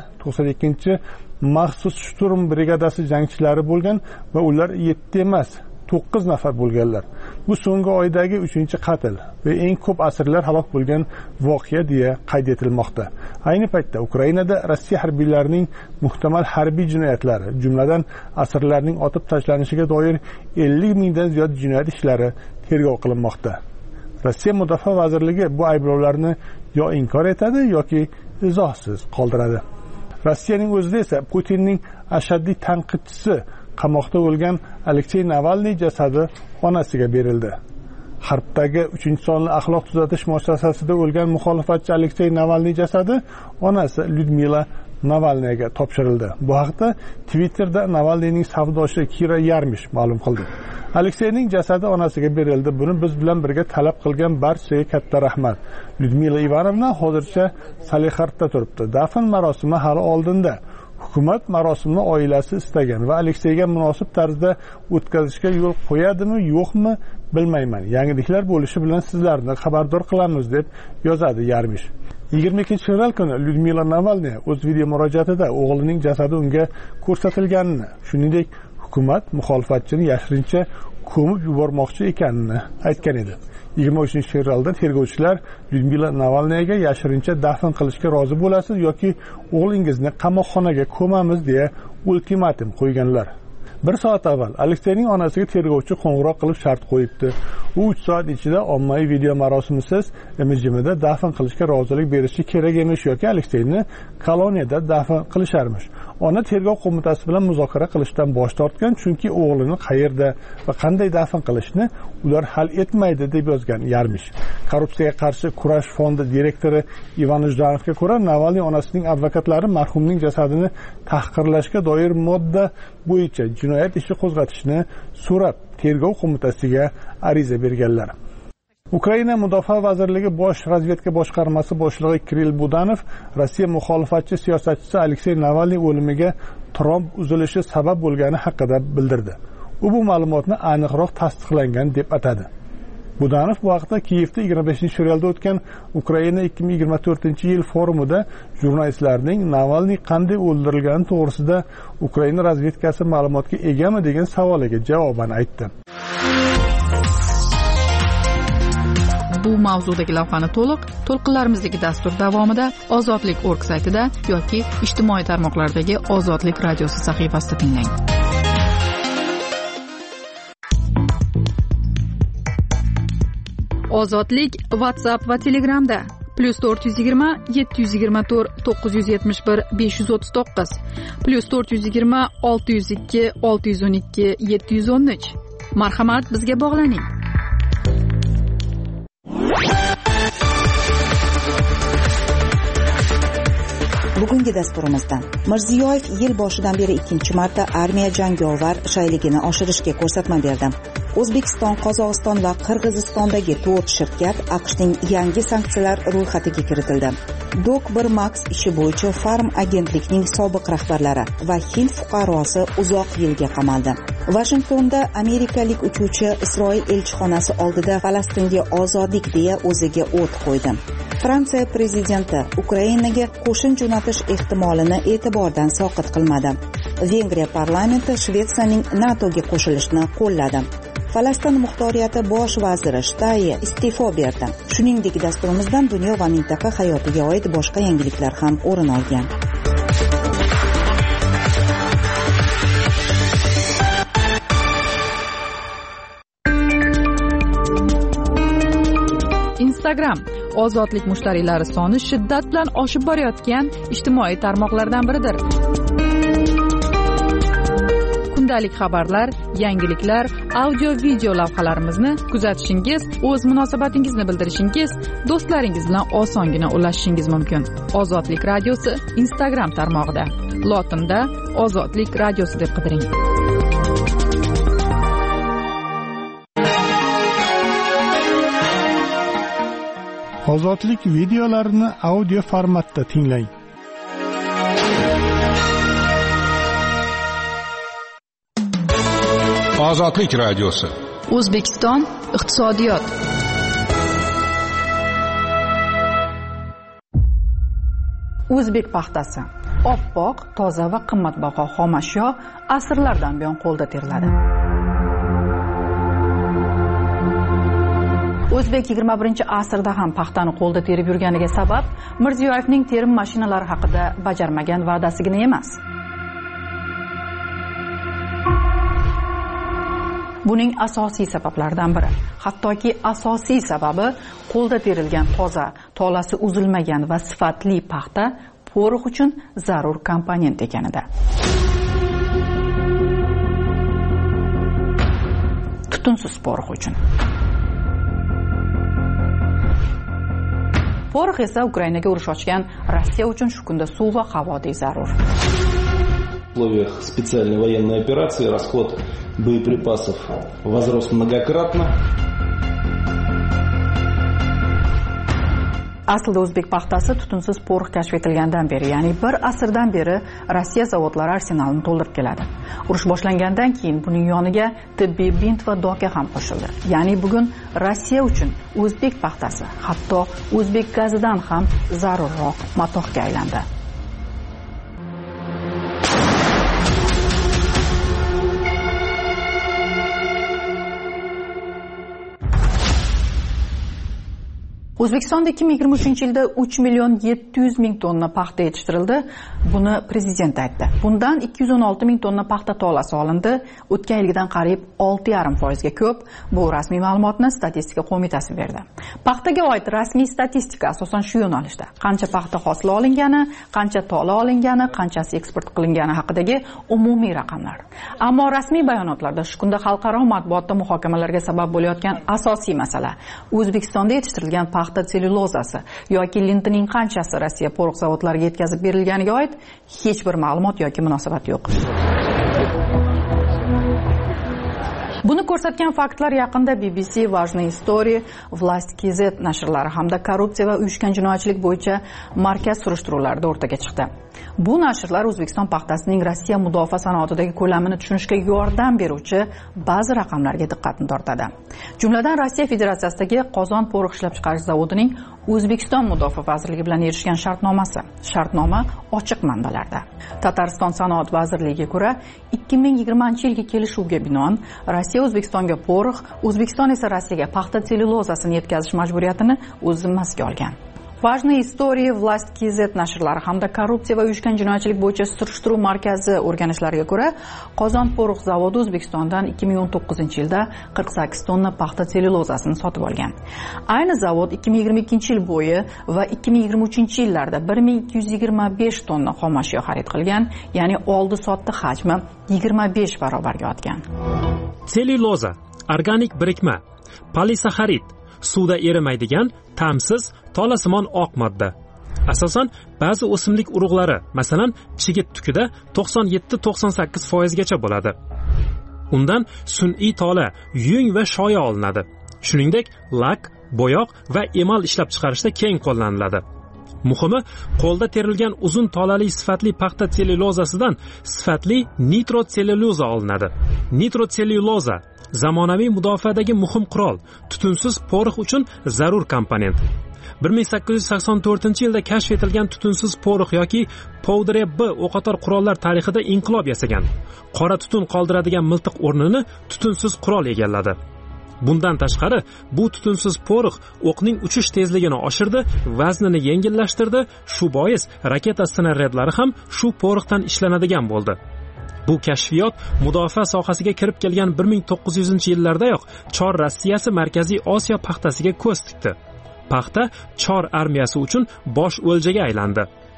S5: 92-maxsus shturm brigadasi jangchilari bo'lgan va ular 7 emas, 9 nafar bo'lganlar. Bu so'nggi oydagi 3-qatl va eng ko'p asirlar halok bo'lgan voqea deya qayd etilmoqda. Ayni paytda Ukrainada Rossiya harbiylarining muhtamal harbiy jinoyatlari, jumladan asirlarning otib tashlanishiga doir 50 mingdan ziyod jinoyat ishlari tergov qilinmoqda. Rossiya Mudofaa vazirligi bu ayblovlarni yo inkor etadi yoki izohsiz qoldiradi. Rossiyaning o'zida esa Putinning ashaddiy tanqidchisi qamoqda o'lgan Aleksey Navalniy jasadi onasiga berildi. G'arbdagi 3-sonli axloq tuzatish muassasasida o'lgan muxolifatchi Aleksey Navalniy jasadi onasi Lyudmila Navalniyga topshirildi. Bu haqda Twitterda Navalniyning savdoshi Kira Yarmish ma'lum qildi. Alekseyning jasadi onasiga berildi. Buni biz bilan birga talab qilgan barchaga katta rahmat. Lyudmila Ivanovna hozircha Salixardda turibdi. Dafn marosimi hali oldinda. Hukumat marosimni oilasi istagan va Alekseyga munosib tarzda o'tkazishga yo'l qo'yadimi, yo'qmi bilmayman. Yangiliklar bo'lishi bilan sizlarni xabardor qilamiz deb yozadi Yarmish. 22-fevral kuni Lyudmila Navalniy o'z video murojaatida o'g'lining jasadi unga ko'rsatilganini, shuningdek hukumat muxolifatchini yashirincha ko'mib yubormoqchi ekanini aytgan edi. 23-fevralda tergovchilar Lyudmila Navalniyga yashirincha dafn qilishga rozi bo'lasiz yoki o'g'lingizni qamoqxonaga ko'mamiz deya ultimatum qo'yganlar. 1 soat avval Alekseyning onasiga tergovchi qo'ng'iroq qilib shart qo'yibdi. U 3 soat ichida ommaviy video marosimisiz MJMda dafn qilishga rozilik berishi kerak emish yoki Alekseyni koloniyada dafn qilisharmish. ona tergov qo'mitasi bilan muzokara qilishdan bosh tortgan, chunki o'g'lini qayerda va qanday dafn qilishni ular hal etmaydi deb yozgan Yarmish. Korrupsiyaga qarshi kurash fondi direktori Ivan Jdanovga ko'ra, Navalniy onasining advokatlari marhumning jasadini tahqirlashga doir modda bo'yicha jinoyat ishi qo'zg'atishni so'rab, tergov qo'mitasiga ariza berganlar. Ukraina Mudofaa vazirligi bosh razvedka boshqarmasi boshlig'i Kirill Budanov Rossiya muxolifatchi siyosatchisi Aleksey Navalniy o'limiga tromb uzilishi sabab bo'lgani haqida bildirdi. U bu ma'lumotni aniqroq tasdiqlangan deb atadi. Budanov bu haqda Kiyevda 25-fevralda o'tgan Ukraina 2024-yil forumida jurnalistlarning Navalniy qanday o'ldirilgani to'g'risida Ukraina razvedkasi ma'lumotga egami degan savoliga javoban aytdi.
S4: Bu mavzudagi lavhani to'lqinlarimizdagi dastur davomida ozodlik.org saytida yoki ijtimoiy tarmoqlardagi Ozodlik radiosi sahifasida tinglang. Ozodlik WhatsApp va Telegramda +420 724 971 539 +420 602 612 713. Marhamat, bizga bog'laning.
S1: Bugungi dasturimizda Mirziyoyev yil boshidan beri 2-marta armiya jangovar shayligini oshirishga ko'rsatma berdi. O'zbekiston, Qozog'iston va Qirg'izistondagi 4 shirkat AQShning yangi sanksiyalar ro'yxatiga kiritildi. Dok1 Max ishi bo'yicha Farm agentlikning sobiq rahbarlari va Hind fuqarosi uzoq yilga qamaldi. Vashingtonda amerikalik uchuvchi Isroil elchixonasi oldida Falastinga ozodlik deya o'ziga o't qo'ydi. Fransiya prezidenti Ukrainaga qo'shin jo'natish ehtimolini e'tibordan soqit qilmadi. Vengriya parlamenti Shvetsiyaning NATOga qo'shilishni qo'lladi. Falastin muxtoriyati bosh vaziri Shtaye iste'fo berdi. Shuningdek, dasturimizdan dunyo va mintaqa hayotiga oid boshqa yangiliklar ham o'rin olgan.
S4: Instagram ozodlik mushtariylari soni shiddat bilan oshib borayotgan ijtimoiy tarmoqlardan biridir. Kundalik xabarlar, yangiliklar, audio-video lavhalarimizni kuzatishingiz, o'z munosabatingizni bildirishingiz, do'stlaringiz bilan osongina ulashishingiz mumkin. Ozodlik radiosi Instagram tarmog'ida. Lotinda Ozodlik radiosi deb qidiring.
S5: Ozodlik videolarini audio formatda tinglang.
S3: Ozodlik radiosi.
S4: O'zbekiston iqtisodiyot. O'zbek paxtasi. Oppoq, toza va qimmatbaho xomashyo asrlardan buyon qo'lda teriladi. O'zbek 21-asrda ham paxtani qo'lda terib yurganiga sabab Mirziyoyevning terim mashinalari haqida bajarmagan va'dasigina emas. Buning asosiy sabablaridan biri, hattoki asosiy sababi qo'lda terilgan toza, tolasi uzilmagan va sifatli paxta porox uchun zarur komponent ekanida. Tutunsiz porox uchun. Porox esa Ukrainaga urush ochgan Rossiya uchun shu kunda suv va havodek zarur.
S10: В условиях специальной военной операции расход боеприпасов возрос многократно.
S4: Aslida o'zbek paxtasi tutunsiz porox kashf etilgandan beri, ya'ni bir asrdan beri Rossiya zavodlari arsenalini to'ldirib keladi. Urush boshlangandan keyin buning yoniga tibbiy bint va doka ham qo'shildi. Ya'ni bugun Rossiya uchun o'zbek paxtasi, hatto o'zbek gazidan ham zarurroq matohga aylandi. O'zbekistonda 2023-yilda 3,7 million tonna paxta yetishtirildi. Buni prezident aytdi. Bundan 216 ming tonna paxta tolasi olindi. O'tgan yilgidan qariyb 6,5% ko'p. Bu rasmiy ma'lumotni statistika qo'mitasi berdi. Paxtaga oid rasmiy statistika asosan shu yo'nalishda. Qancha paxta hosili olingani, qancha tola olingani, qanchasi eksport qilingani haqidagi umumiy raqamlar. Ammo rasmiy bayonotlarda shu kunda xalqaro matbuotda muhokamalarga sabab bo'layotgan asosiy masala O'zbekistonda yetishtirilgan paxta sellyulozasi yoki lintining qanchasi Rossiya porox zavodlariga yetkazib berilganiga oid hech bir ma'lumot yoki munosabat yo'q. Buni ko'rsatgan faktlar yaqinda BBC, Важные истории, Власть.kz nashrlari hamda korrupsiya va uyushgan jinoyatchilik bo'yicha markaz surishtiruvlarida o'rtaga chiqdi. Bu nashrlar O'zbekiston paxtasining Rossiya mudofaa sanoatidagi ko'lamini tushunishga yordam beruvchi ba'zi raqamlarga diqqatni tortadi. Jumladan Rossiya Federatsiyasidagi Qozon porox ishlab chiqarish zavodining O'zbekiston mudofaa vazirligi bilan erishgan shartnomasi. Shartnoma ochiq manbalarda. Tatariston sanoat vazirligiga ko'ra 2020-yilgi kelishuvga binoan Rossiya O'zbekistonga porox, O'zbekiston esa Rossiyaga paxta sellyulozasini yetkazish majburiyatini o'z zimmasiga olgan. Важные истории, Власть.kz nashrlari hamda korrupsiya va uyushgan jinoyatchilik bo'yicha surishtiruv markazi o'rganishlariga ko'ra, Qozon porox zavodi O'zbekistondan 2019-yilda 48 tonna paxta sellyulozasini sotib olgan. Ayni zavod 2022-yil bo'yi va 2023-yillarda 1225 tonna xom ashyo xarid qilgan, ya'ni oldi-sotdi hajmi 25 barobarga ortgan.
S7: Sellyuloza, organik birikma, polisaxarid, suvda erimaydigan, ta'msiz, tolasimon oq modda. Asosan ba'zi o'simlik urug'lari, masalan, chigit tukida 97-98% gacha bo'ladi. Undan sun'iy tola, yung va shoya olinadi. Shuningdek, lak, bo'yoq va emal ishlab chiqarishda keng qo'llaniladi. Muhimi, qo'lda terilgan uzun tolali sifatli paxta sellyulozasidan sifatli nitrotsellyuloza olinadi. Nitrotsellyuloza zamonaviy mudofaadagi muhim qurol, tutunsiz porox uchun zarur komponent. 1884-yilda kashf etilgan tutunsiz porox yoki Powder B o'qotar qurollar tarixida inqilob yasagan. Qora tutun qoldiradigan miltiq o'rnini tutunsiz qurol egalladi. Bundan tashqari, bu tutunsiz porox o'qning uchish tezligini oshirdi, vaznini yengillashtirdi, shu bois raketa snaryadlari ham shu poroxdan ishlanadigan bo'ldi. Bu kashfiyot mudofaa sohasiga kirib kelgan 1900-yillardayoq Chor Rossiyasi Markaziy Osiyo paxtasiga ko'z tikdi. Paxta Chor armiyasi uchun bosh o'ljaga aylandi.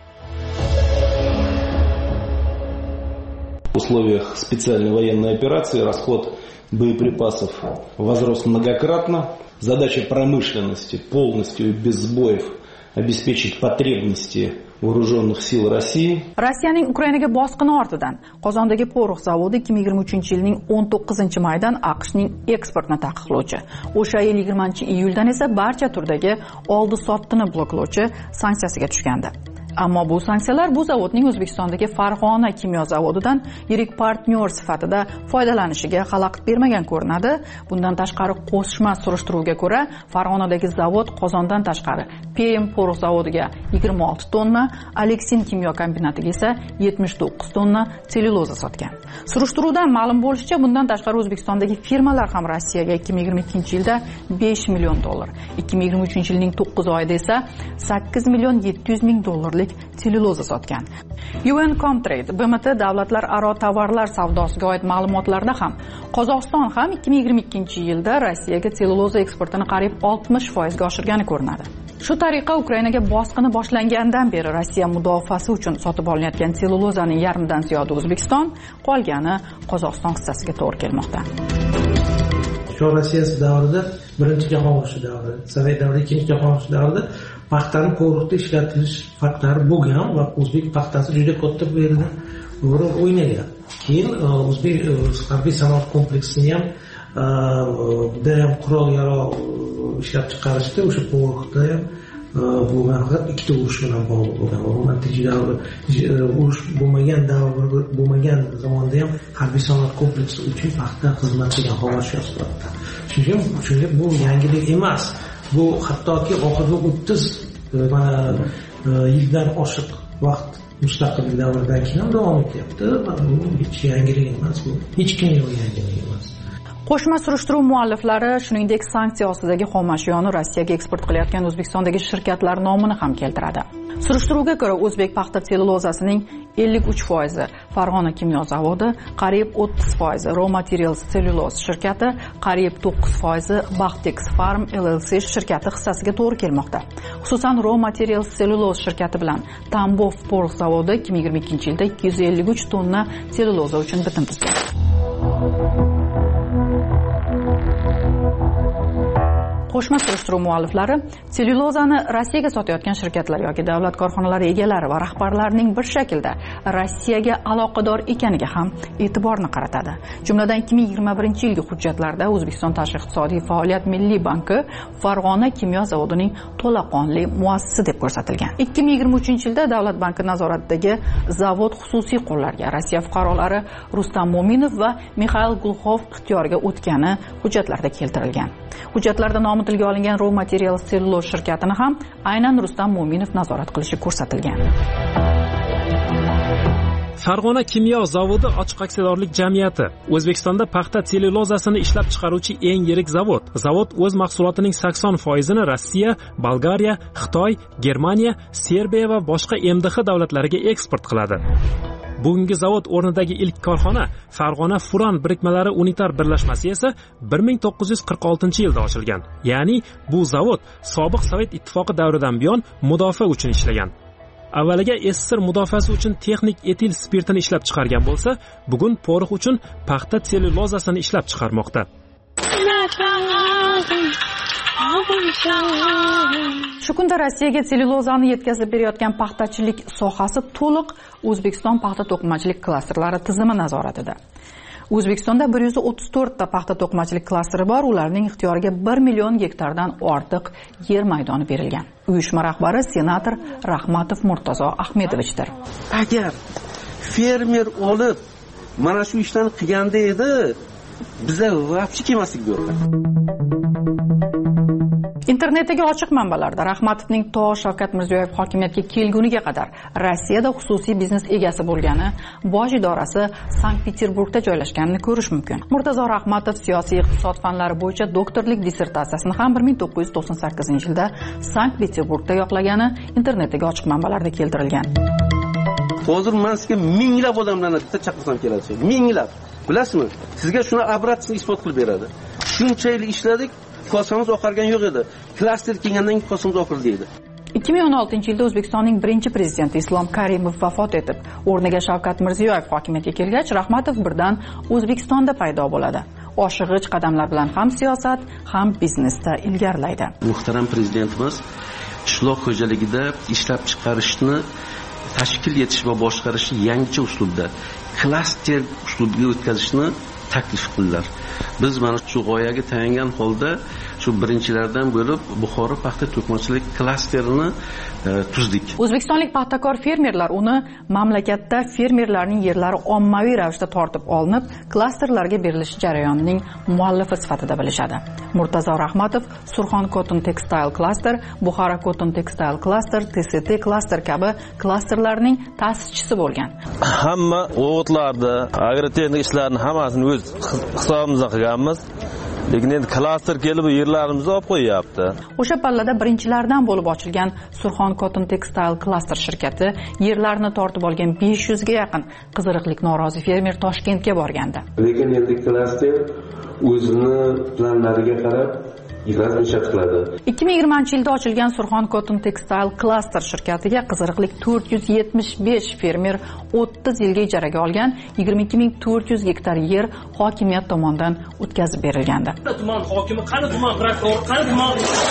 S10: В условиях специальной военной операции расход боеприпасов возрос многократно. Задача промышленности полностью и без сбоев обеспечить потребности вооруженных сил России.
S4: Rossiyaning Ukrainaga bosqini ortidan Qozondagi porox zavodi 2023-yilning 19-maydan AQShning eksportini taqiqlovchi, o'sha yil 20-iyuldan esa barcha turdagi oldi-sotdini bloklovchi sanksiyasiga tushgandi. Ammo bu sanksiyalar bu zavodning O'zbekistondagi Farg'ona kimyo zavodidan yirik partnyor sifatida foydalanishiga xalaqit bermagan ko'rinadi. Bundan tashqari qo'shma surishtiruvga ko'ra, Farg'onadagi zavod Qozondan tashqari Perm porox zavodiga 26 tonna, Aleksin kimyo kombinatiga esa 79 tonna sellyuloza sotgan. Surishtiruvdan ma'lum bo'lishicha, bundan tashqari O'zbekistondagi firmalar ham Rossiyaga 2022-yilda 5 million dollar, 2023-yilning 9 oyida esa 8 million 700 ming dollarlik sellyuloza sotgan. UN Comtrade BMT davlatlararo tovarlar savdosiga oid ma'lumotlarda ham Qozog'iston ham 2022-yilda Rossiyaga sellyuloza eksportini qariyb 60% ga oshirgani ko'rinadi. Shu tariqa Ukrainaga bosqini boshlangandan beri Rossiya mudofaasi uchun sotib olinayotgan sellyulozaning yarmidan ziyodi O'zbekiston, qolgani Qozog'iston hissasiga to'g'ri kelmoqda.
S11: Chor Rossiyasi davrida, birinchi jahon urushi davrida, Sovet davrida, ikkinchi jahon urushi davrida paxtani poroxda ishlatilish faktlari bo'lgan va o'zbek paxtasi juda katta bu yerda rol o'ynagan. Keyin o'zbek harbiy sanoat kompleksini ham ham qurol yarog' ishlab chiqarishda o'sha poroxda ham bu faqat ikkita urush bilan bog'liq bo'lgan. Natijada urush bo'lmagan zamonda ham harbiy sanoat kompleksi uchun paxta xizmat qilgan xomashyo sifatida. Chunki bu yangilik emas. Bu hattoki oxirgi 30 yildan oshiq vaqt mustaqillik davridan keyin davom etyapti. Bu hech yangilik emas, bu hech kimga yangilik emas.
S4: Qo'shma surishtiruv mualliflari shuningdek sanksiya ostidagi xomashyoni Rossiyaga eksport qilayotgan O'zbekistondagi shirkatlar nomini ham keltiradi. Surishtiruvga ko'ra o'zbek paxta sellyulozasining 53%, Farg'ona kimyo zavodi qariyb 30%, Raw Materials Cellulose shirkati qariyb 9%, Baxtex Farm LLC shirkati hissasiga to'g'ri kelmoqda. Xususan Raw Materials Cellulose shirkati bilan Tambov Porx zavodi 2022-yilda 253 tonna sellyuloza uchun bitim tuzgan. Qo'shma surishtiruv mualliflari sellyulozani Rossiyaga sotayotgan shirkatlar yoki davlat korxonalari egalari va rahbarlarining bir shaklda Rossiyaga aloqador ekaniga ham e'tiborni qaratadi. Jumladan 2021-yilgi hujjatlarda O'zbekiston Tashqi iqtisodiy faoliyat milliy banki Farg'ona kimyo zavodining to'laqonli muassisi deb ko'rsatilgan. 2023-yilda Davlat banki nazoratidagi zavod xususiy qo'llarga Rossiya fuqarolari Rustam Mo'minov va Mixail Gulxov ixtiyoriga o'tgani hujjatlarda keltirilgan. Hujjatlarda nomi tilga olingan Raw Materials Cellulose shirkatini ham aynan Rustam Mo'minov nazorat qilishi ko'rsatilgan.
S7: Farg'ona kimyo zavodi ochiq aksiyadorlik jamiyati O'zbekistonda paxta sellyulozasini ishlab chiqaruvchi eng yirik zavod. Zavod o'z mahsulotining 80%ni Rossiya, Bolgariya, Xitoy, Germaniya, Serbiya va boshqa MDH davlatlariga eksport qiladi. Bugungi zavod o'rnidagi ilk korxona Farg'ona Furan birikmalari unitar birlashmasi esa 1946-yilda ochilgan. Ya'ni bu zavod sobiq Sovet ittifoqi davridan buyon mudofaa uchun ishlagan. Avvaliga SSR mudofaasi uchun texnik etil spirtini ishlab chiqargan bo'lsa, bugun porox uchun paxta sellyulozasini ishlab chiqarmoqda.
S4: Shu kunda Rossiyaga sellyulozani yetkazib berayotgan paxtachilik sohasi to'liq O'zbekiston paxta to'qimachilik klasterlari tizimi nazoratida. O'zbekistonda 134 ta paxta to'qimachilik klasteri bor, ularning ixtiyoriga 1 million gektardan ortiq yer maydoni berilgan. Uyushma rahbari senator Rahmatov Murtazo Ahmedovichdir.
S12: Agar fermer olib mana shu ishlarni qilganda edi, biza vaqti kelmaslik bo'ldi.
S4: Internetdagi ochiq manbalarda Rahmatovning to Shavkat Mirziyoyev hokimiyatga kelguniga qadar Rossiyada xususiy biznes egasi bo'lgani, bosh idorasi Sankt-Peterburgda joylashganini ko'rish mumkin. Murtazo Rahmatov siyosiy iqtisod fanlari bo'yicha doktorlik dissertatsiyasini ham 1998-yilda Sankt-Peterburgda yoqlagani internetdagi ochiq manbalarda keltirilgan.
S12: Hozir men sizga minglab odamlarni chaqirsam keladi. Minglab. Bilasizmi? Sizga shuni obratni isbot qilib beradi. Shuncha yil ishladik, kosamiz oqargan yo'q edi. Klaster kelgandan keyin kosamiz oqirdi deydi.
S4: 2016-yilda O'zbekistonning birinchi prezidenti Islom Karimov vafot etib, o'rniga Shavkat Mirziyoyev hokimiyatga kelgach, Rahmatov birdan O'zbekistonda paydo bo'ladi. Oshig'ich qadamlar bilan ham siyosat, ham biznesda ilgarilaydi.
S12: Muhtaram prezidentimiz qishloq xo'jaligida ishlab chiqarishni tashkil etish va boshqarishni yangicha uslubda, klaster uslubiga o'tkazishni taklif qildilar. Biz mana shu g'oyaga tayangan holda shu birinchilardan bo'lib Buxoro paxta to'qimachilik klasterini tuzdik.
S4: O'zbekistonlik paxtakor fermerlar uni mamlakatda fermerlarning yerlari ommaviy ravishda tortib olinib, klasterlarga berilishi jarayonining muallifi sifatida bilishadi. Murtazo Rahmatov Surxon Cotton Textile Cluster, Buxoro Cotton Textile Cluster, TST Cluster kabi klasterlarning ta'sischisi bo'lgan.
S13: Hamma o'g'itlarni, agrotexnik ishlarni hammasini o'z hisobimizdan qilganmiz. Lekin endi klaster kelib yerlarimizni olib qo'yapti.
S4: O'sha pallada birinchilardan bo'lib ochilgan Surxon Cotton Textile Cluster shirkati yerlarni tortib olgan 500 ga yaqin qiziriqlik norozi fermer Toshkentga borgandi.
S12: Lekin endi klaster o'zini planlariga qarab ishlab qiladi.
S4: 2020-yilda ochilgan Surxon Cotton Textile Cluster shirkatiga qiziriqlik 475 fermer 30 yilga ijaraga olgan 22400 gektar yer hokimiyat tomonidan o'tkazib berilgandi.
S14: Tuman hokimi, qani tuman prokuror, qani tuman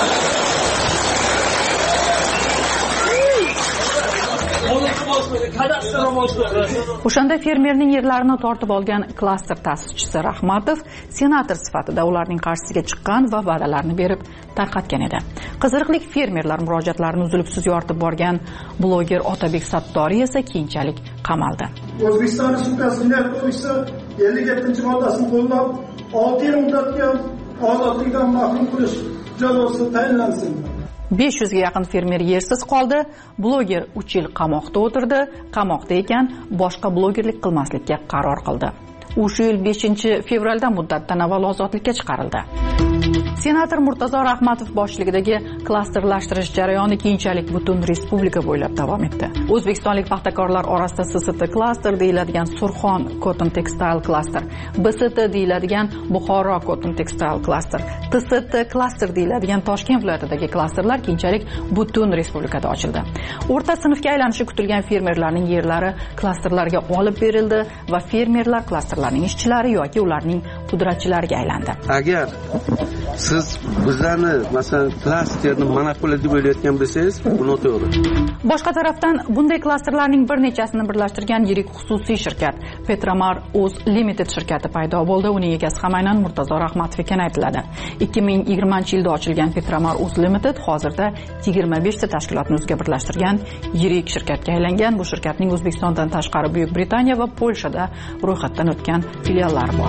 S4: O'shanda fermerning yerlarini tortib olgan klaster ta'sischisi Rahmatov senator sifatida ularning qarshisiga chiqqan va va'dalarni berib tarqatgan edi. Qiziriqlik fermerlar murojaatlarini uzluksiz yoritib borgan bloger Otabek Sattoriy esa keyinchalik qamaldi.
S15: O'zbekiston Respublikasi Jinoyat kodeksi 57-moddasini qo'llab 6 yil muddatga ozodlikdan mahrum qilish jazosi tayinlansin.
S4: 500 ga yaqin fermer yersiz qoldi. Bloger 3 yil qamoqda o'tirdi. Qamoqda ekan, boshqa blogerlik qilmaslikka qaror qildi. U shu yil 5-fevralda muddatdan avval ozodlikka chiqarildi. Senator Murtazo Rahmatov boshchiligidagi klasterlashtirish jarayoni keyinchalik butun respublika bo'ylab davom etdi. O'zbekistonlik paxtakorlar orasida SST klaster deyiladigan Surxon Cotton Textile klaster, BST deyiladigan Buxoro Cotton Textile klaster, TST klaster deyiladigan Toshkent viloyatidagi klasterlar keyinchalik butun respublikada ochildi. O'rta sinfga aylanishi kutilgan fermerlarning yerlari klasterlarga olib berildi va fermerlar klasterlarning ishchilari yoki ularning pudratchilariga aylandi.
S12: Agar siz bizlarni masalan klasterni monopoliya deb o'ylayotgan bo'lsangiz, bu noto'g'ri.
S4: Boshqa tarafdan bunday klasterlarning bir nechasini birlashtirgan yirik xususiy shirkat Petramar Uz Limited shirkati paydo bo'ldi. Uning egasi ham aynan Murtazo Rahmatov ekani aytiladi. 2020-yilda ochilgan Petramar Uz Limited hozirda 25 ta tashkilotni o'ziga birlashtirgan yirik shirkatga aylangan. Bu shirkatning O'zbekistondan tashqari Buyuk Britaniya va Polshada ro'yxatdan o'tgan filiallari bor.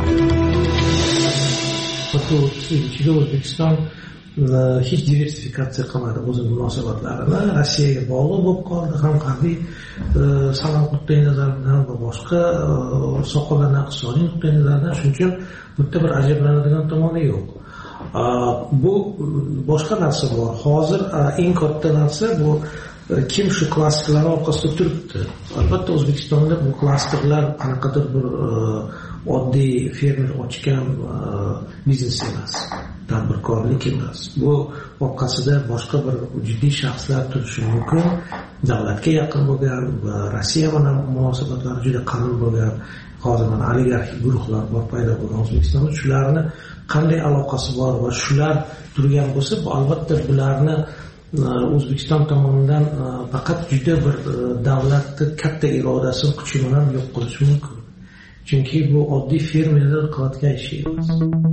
S11: O'zbekiston hech diversifikatsiya qilmadi o'z munosabatlarini, Rossiyaga bog'liq bo'lib qoldi, ham harbiy sanoat nuqtai nazaridan va boshqa sohalardan iqtisodiy nuqtai nazaridan. Shuning uchun bitta bir ajablanadigan tomoni yo'q. Bu boshqa narsa bor. Hozir eng katta narsa bu kim shu klasterlarning orqasida turibdi. Albatta O'zbekistonda bu klasterlar qanaqadir bir oddiy fermer ochgan biznes emas, tadbirkorlik emas. Bu orqasida boshqa bir jiddiy shaxslar turishi mumkin. Davlatga yaqin bo'lgan va Rossiya bilan munosabatlari juda qalin bo'lgan, hozir mana oligarxik guruhlar bor paydo bo'lgan O'zbekistonda. Shularni qanday aloqasi bor va shular turgan bo'lsa, bu albatta bularni O'zbekiston tomonidan faqat juda bir davlatning katta irodasi kuchi bilan yo'q qilish mumkin. Chunki bu oddiy fermerlar qilayotgan ish emas.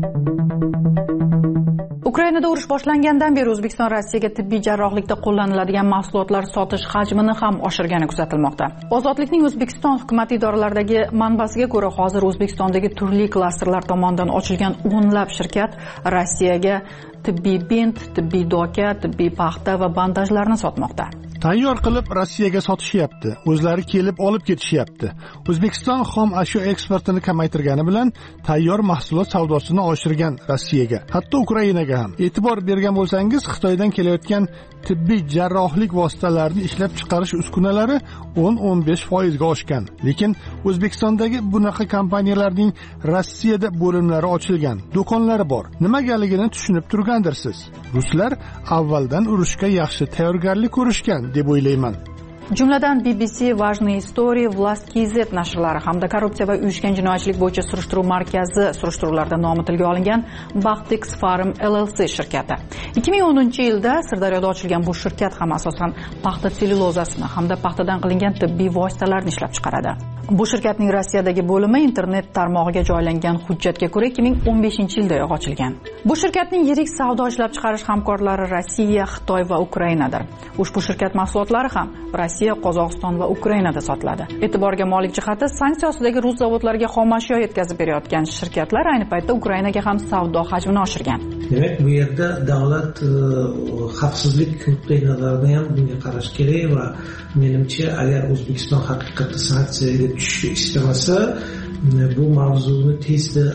S4: Ukrainada urush boshlangandan beri O'zbekiston Rossiyaga tibbiy jarrohlikda qo'llaniladigan mahsulotlar sotish hajmini ham oshirgani kuzatilmoqda. Ozodlikning O'zbekiston hukumat idoralaridagi manbasiga ko'ra, hozir O'zbekistondagi turli klasterlar tomonidan ochilgan o'nlab shirkat Rossiyaga tibbiy bint, tibbiy doka, tibbiy paxta va bandajlarni sotmoqda.
S5: Tayyor qilib Rossiyaga sotishyapti, o'zlari kelib olib ketishyapti. O'zbekiston xom ashyo eksportini kamaytirgani bilan tayyor mahsulot savdosini oshirgan Rossiyaga, hatto Ukrainaga ham. E'tibor bergan bo'lsangiz, Xitoydan kelayotgan tibbiy jarrohlik vositalarini ishlab chiqarish uskunalari 10-15% ga oshgan. Lekin O'zbekistondagi bunaqa kompaniyalarning Rossiyada bo'limlari ochilgan, do'konlari bor. Nimagaligini tushunib turgandirsiz. Ruslar avvaldan urushga yaxshi tayyorgarlik ko'rishgan deb o'ylayman.
S4: Jumladan BBC, Важные истории, Vlast.kz nashrlari hamda korrupsiya va uyushgan jinoyatchilik bo'yicha surishtiruv markazi surishtiruvlarda nomi tilga olingan Baxtex Farm LLC shirkati. 2010-yilda Sirdaryoda ochilgan bu shirkat ham asosan paxta sellyulozasini hamda paxtadan qilingan tibbiy vositalarni ishlab chiqaradi. Bu shirkatning Rossiyadagi bo'limi internet tarmog'iga joylangan hujjatga ko'ra 2015-yilda ochilgan. Bu shirkatning yirik savdo ishlab chiqarish hamkorlari Rossiya, Xitoy va Ukrainadir. Ushbu shirkat mahsulotlari ham Rossiya, Qozog'iston va Ukrainada sotiladi. E'tiborga molik jihati, sanksiya ostidagi rus zavodlariga xom ashyo yetkazib berayotgan shirkatlar ayni paytda Ukrainaga ham savdo hajmini oshirgan.
S11: Demak, bu yerda davlat xavfsizlik nuqtai nazaridan ham bunga qarash kerak va menimcha agar O'zbekiston haqiqatda sanksiyaga tushishni istamasa, bu mavzuni tezda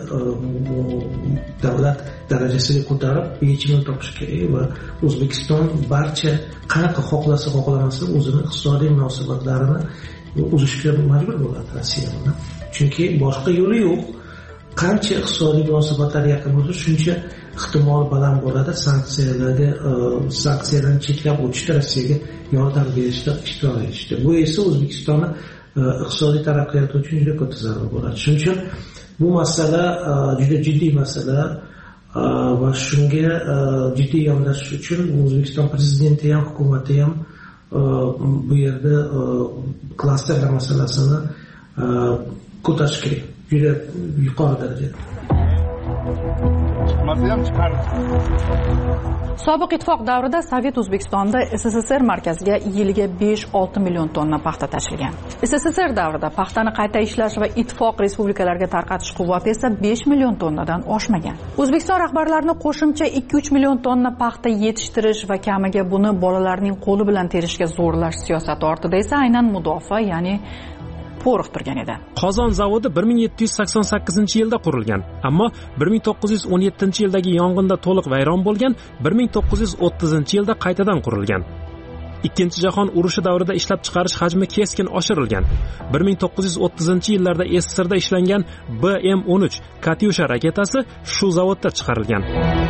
S11: davlat darajasiga ko'tarib yechimini topish kerak va O'zbekiston barcha qanaqa xohlasa xohlamasa o'zini iqtisodiy munosabatlarini uzishga majbur bo'ladi Rossiya bilan. Chunki boshqa yo'li yo'q. Qancha iqtisodiy munosabatlar yaqin bo'lsa, shuncha ehtimol baland bo'ladi sanksiyalarni cheklab o'tishda, Rossiyaga yordam berishda, ishtirok etishda. Bu esa O'zbekistonni iqtisodiy taraqqiyoti uchun juda katta zarur bo'ladi. Shuning uchun bu masala juda jiddiy masala va shunga jiddiy yondashish uchun O'zbekiston prezidenti ham, hukumati ham bu yerda klasterlar masalasini ko'tarish kerak. Juda yuqori darajada.
S4: Sobiq ittifoq davrida Sovet O'zbekistonda SSSR markaziga yiliga 5-6 million tonna paxta tashilgan. SSSR davrida paxtani qayta ishlash va ittifoq respublikalariga tarqatish quvvati esa 5 million tonnadan oshmagan. O'zbekiston rahbarlarini qo'shimcha 2-3 million tonna paxta yetishtirish va kamiga buni bolalarning qo'li bilan terishga zo'rlash siyosati ortida esa aynan mudofaa, ya'ni Porox turgan edi.
S7: Qozon zavodi 1788-yilda qurilgan, ammo 1917-yildagi yong'inda to'liq vayron bo'lgan, 1930-yilda qaytadan qurilgan. Ikkinchi jahon urushi davrida ishlab chiqarish hajmi keskin oshirilgan. 1930-yillarda SSRda ishlangan BM-13 Katyusha raketasi shu zavodda chiqarilgan.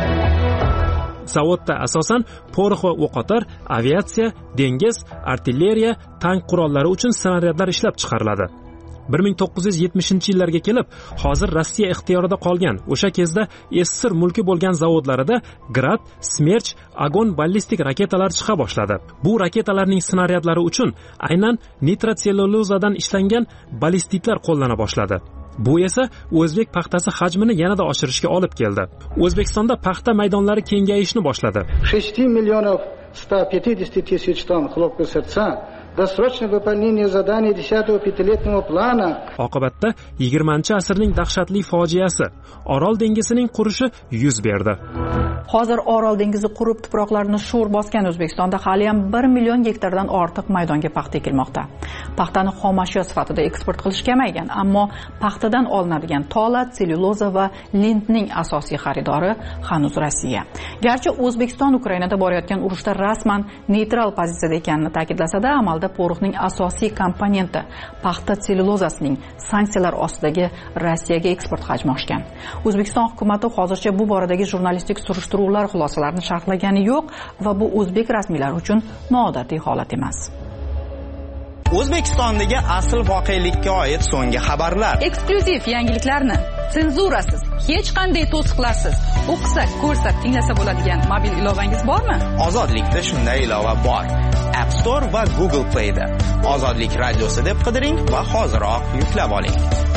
S7: Zavodda asosan porox va o'qotar, aviatsiya, dengiz, artilleriya, tank qurollari uchun snaryadlar ishlab chiqariladi. 1970-yillarga kelib, hozir Rossiya ixtiyorida qolgan o'sha kezda SSR mulki bo'lgan zavodlarida Grad, Smerch, Agon ballistik raketalar chiqa boshladi. Bu raketalarning snaryadlari uchun aynan nitrotsellulozadan ishlangan ballistitlar qo'llana boshladi. Bu esa o'zbek paxtasi hajmini yanada oshirishga olib keldi. O'zbekistonda paxta maydonlari kengayishni boshladi.
S16: 6 миллионов 150 тысяч тонн хлопка сердца досрочное выполнение заданий 10-го пятилетнего плана.
S7: Oqibatda 20-asrning dahshatli fojiasi, Orol dengizining qurishi yuz berdi.
S4: Hozir Orol dengizi qurib tuproqlarini sho'r bosgan O'zbekistonda hali ham 1 million gektardan ortiq maydonga paxta ekilmoqda. Paxtani xom ashyo sifatida eksport qilish kamaygan, ammo paxtadan olinadigan tola, sellyuloza va lintning asosiy xaridori hanuz Rossiya. Garchi O'zbekiston Ukrainada borayotgan urushda rasman neytral pozitsiyada ekanini ta'kidlasa-da, amalda poroxning asosiy komponenti paxta sellyulozasining sanksiyalar ostidagi Rossiyaga eksport hajmi oshgan. O'zbekiston hukumati hozircha bu boradagi jurnalistik surishtiruvlar xulosalarini sharhlagani yo'q va bu o'zbek rasmiylari uchun noodatiy holat emas.
S17: O'zbekistondagi asl voqelikka oid so'nggi xabarlar.
S4: Eksklyuziv yangiliklarni senzurasiz, hech qanday to'siqlarsiz o'qisa, ko'rsa, tinglasa bo'ladigan mobil ilovangiz bormi?
S17: Ozodlikda shunday ilova bor. App Store va Google Play da. Ozodlik radiosi deb qidiring va hoziroq yuklab oling.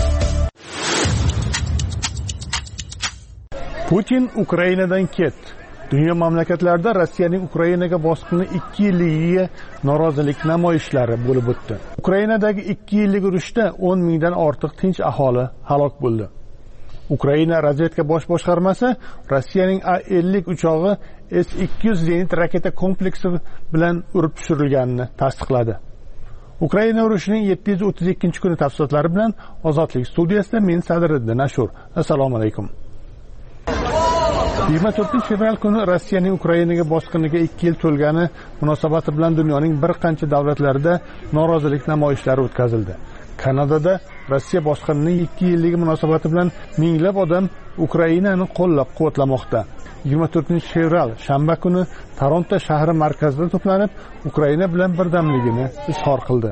S5: Putin Ukrainadan ketdi. Dunyo mamlakatlarida Rossiyaning Ukrainaga bosqini 2 yilligiga norozilik namoyishlari bo'lib o'tdi. Ukrainadagi 2 yillik urushda 10 mingdan ortiq tinch aholi halok bo'ldi. Ukraina razvedka bosh boshqarmasi Rossiyaning A-50 uchog'i S-200 zenit raketa kompleksi bilan urib tushirilganini tasdiqladi. Ukraina urushining 732-kuni tafsilotlari bilan Ozodlik studiyasida men Sadriddin Ashur. Assalomu alaykum. 24-fevral kuni Rossiyaning Ukrainaga bosqiniga 2 yil to'lgani munosabati bilan dunyoning bir qancha davlatlarida norozilik namoyishlari o'tkazildi. Kanadada Rossiya bosqinining 2 yilligi munosabati bilan minglab odam Ukrainani qo'llab-quvvatlamoqda. 24-fevral shanba kuni Toronto shahri markazida to'planib, Ukraina bilan birdamligini izhor qildi.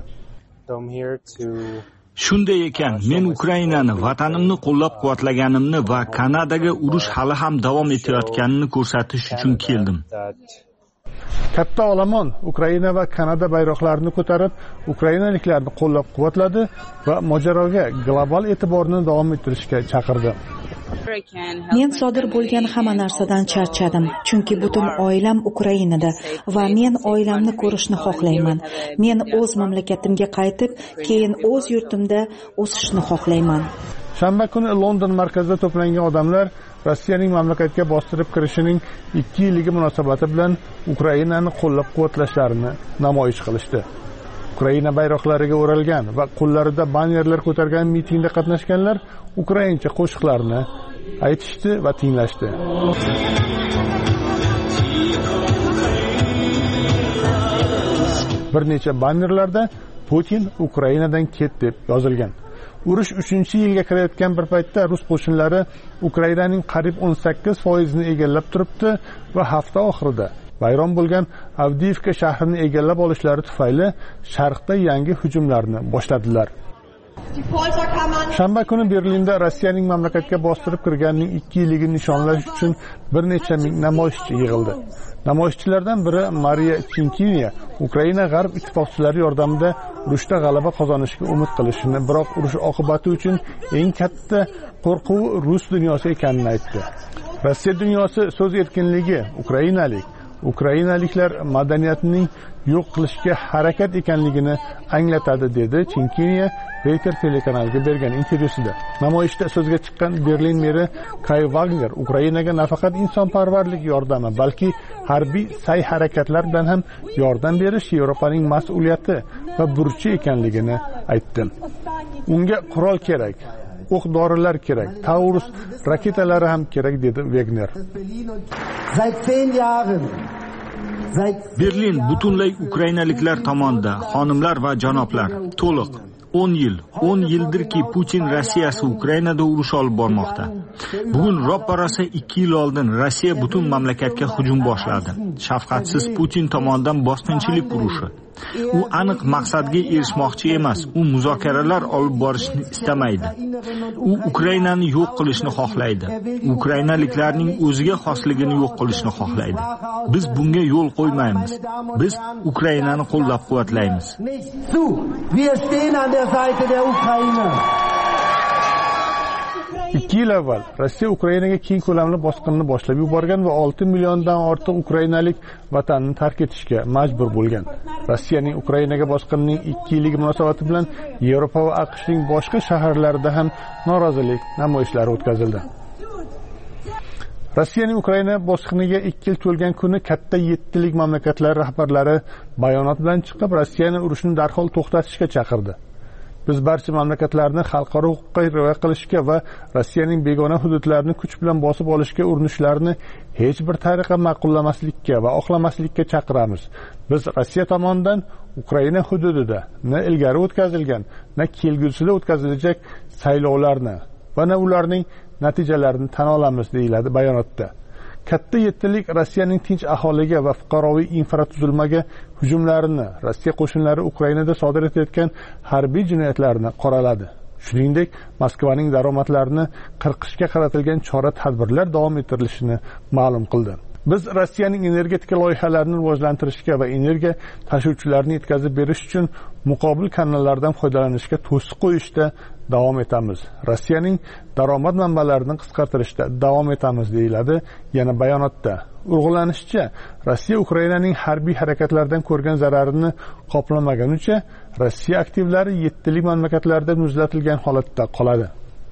S18: Shunday ekan, men Ukrainani, vatanimni qo'llab-quvvatlaganimni va Kanadaga urush hali ham davom etayotganini ko'rsatish uchun keldim.
S5: Katta olomon Ukraina va Kanada bayroqlarini ko'tarib, ukrainaliklarni qo'llab-quvvatladi va mojaroga global e'tiborni davom ettirishga chaqirdi.
S1: Men sodir bo'lgan hamma narsadan charchadim, chunki butun oilam Ukrainada va men oilamni ko'rishni xohlayman. Men o'z mamlakatimga qaytib, keyin o'z yurtimda o'sishni xohlayman.
S5: Shanba kuni London markazida to'plangan odamlar Rossiyaning mamlakatga bostirib kirishining 2 yilligi munosabati bilan Ukrainani qo'llab-quvvatlashlarini namoyish qilishdi. Ukraina bayroqlariga o'ralgan va qo'llarida bannerlar ko'targan mitingda qatnashganlar ukraincha qo'shiqlarni aytishdi va tinglashdi. Bir necha bannerlarda Putin Ukrainadan ketdi deb yozilgan. Urush 3-yilga kirayotgan bir paytda rus qo'shinlari Ukrainaning qariyb 18% egallab turibdi va hafta oxirida vayron bo'lgan Avdiivka shahrini egallab olishlari tufayli sharqda yangi hujumlarni boshladilar. Shanba kuni Berlinda Rossiyaning mamlakatga bostirib kirganining 2 yilligini nishonlash uchun bir necha ming namoyishchi yig'ildi. Namoyishchilardan biri Mariya Chinkiniya Ukraina g'arb ittifoqchilari yordamida urushda g'alaba qozonishga umid qilishini, biroq urush oqibati uchun eng katta qo'rquv rus dunyosi ekanini aytdi. Rossiya dunyosi so'z erkinligi, Ukrainaliklar madaniyatining yo'q qilishga harakat ekanligini anglatadi, dedi Chinkiniya Reuters telekanaliga bergan intervyusida. Namoyishda so'zga chiqqan Berlin meri Kai Wagner Ukrainaga nafaqat insonparvarlik yordami, balki harbiy sa'y-harakatlar bilan ham yordam berish Yevropaning mas'uliyati va burchi ekanligini aytdi. Unga qurol kerak, o'q-dorilar kerak, Taurus raketalari ham kerak, dedi Wagner.
S18: Berlin butunlay ukrainaliklar tomonidan, xonimlar va janoblar, to'liq 10 yildirki Putin Rossiyasi Ukrainada urush olib bormoqda. Bugun ro'parasi 2 yil oldin Rossiya butun mamlakatga hujum boshladi. Shafqatsiz Putin tomonidan bosqinchilik urushi. U aniq maqsadga erishmoqchi emas, u muzokaralar olib borishni istamaydi. U Ukrainani yo'q qilishni xohlaydi. Ukrainaliklarning o'ziga xosligini yo'q qilishni xohlaydi. Biz bunga yo'l qo'ymaymiz. Biz Ukrainani qo'llab-quvvatlaymiz.
S5: Ikki yil avval Rossiya Ukrainaga keng ko'lamli bosqinni boshlab yuborgan va 6 milliondan ortiq ukrainalik vatanini tark etishga majbur bo'lgan. Rossiyaning Ukrainaga bosqinining 2 yilligi munosabati bilan Yevropa va AQShning boshqa shaharlarida ham norozilik namoyishlari o'tkazildi. Rossiyaning Ukraina bosqiniga 2 yil to'lgan kuni katta 7lik mamlakatlar rahbarlari bayonot bilan chiqib, Rossiyani urushni darhol to'xtatishga chaqirdi. Biz barcha mamlakatlarni xalqaro huquqqa rioya qilishga va Rossiyaning begona hududlarini kuch bilan bosib olishga urinishlarini hech bir tariqa ma'qullamaslikka va oqlamaslikka chaqiramiz. Biz Rossiya tomonidan Ukraina hududida na ilgari o'tkazilgan, na kelgusida o'tkazilajak saylovlarni va na ularning natijalarini tan olamiz, deyiladi bayonotda. Katta 7lik Rossiyaning tinch aholiga va fuqaroviy infratuzilmaga hujumlarini, Rossiya qo'shinlari Ukrainada sodir etayotgan harbiy jinoyatlarni qoraladi. Shuningdek, Moskvaning daromadlarini qirqishga qaratilgan chora-tadbirlar davom ettirilishini ma'lum qildi. Biz Rossiyaning energetika loyihalarini rivojlantirishga va energiya tashuvchilarini yetkazib berish uchun muqobil kanallardan foydalanishga to'siq qo'yishda davom etamiz. Rossiyaning daromad manbalarini qisqartirishda davom etamiz, deyiladi yana bayonotda. Urg'ulanishicha, Rossiya Ukrainaning harbiy harakatlaridan ko'rgan zararini qoplamagunicha Rossiya aktivlari 7lik mamlakatlarda muzlatilgan holatda qoladi.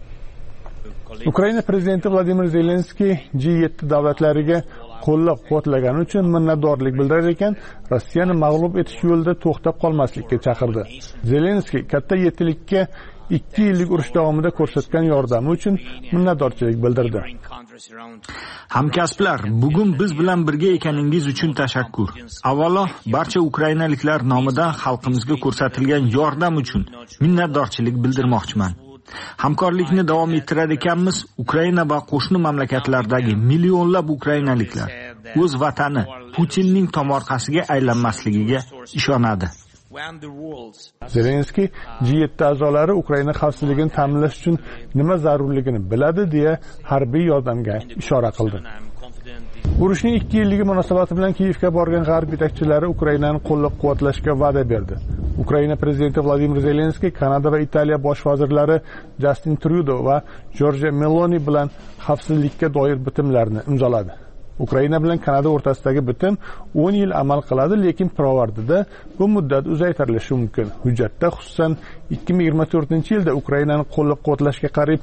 S5: Ukraina prezidenti Vladimir Zelenskiy G7 davlatlariga qo'llab-quvvatlagani uchun minnatdorlik bildirar ekan, Rossiyani mag'lub etish yo'lida to'xtab qolmaslikka chaqirdi. Zelenskiy katta 7likka 2 yillik urush davomida ko'rsatgan yordami uchun minnatdorchilik bildirdi.
S18: Hamkasblar, bugun biz bilan birga ekaningiz uchun tashakkur. Avvalo, barcha ukrainaliklar nomidan xalqimizga ko'rsatilgan yordam uchun minnatdorchilik bildirmoqchiman. Hamkorlikni davom ettirar ekanmiz. Ukraina va qo'shni mamlakatlardagi millionlab ukrainaliklar o'z vatani Putinning tomorqasiga aylanmasligiga ishonadi.
S5: Zelenskiy G7 a'zolari Ukraina xavfsizligini ta'minlash uchun nima zarurligini biladi, deya harbiy yordamga ishora qildi. Urushning 2 yilligi munosabati bilan Kiyevga borgan g'arb yetakchilari Ukrainani qo'llab-quvvatlashga va'da berdi. Ukraina prezidenti Vladimir Zelenskiy Kanada va Italiya bosh vazirlari Justin Trudeau va Giorgia Meloni bilan xavfsizlikka doir bitimlarni imzoladi. Ukraina bilan Kanada o'rtasidagi bitim 10 yil amal qiladi, lekin pirovardida bu muddat uzaytirilishi mumkin. Hujjatda xususan 2024-yilda Ukrainani qo'llab-quvvatlashga qariyb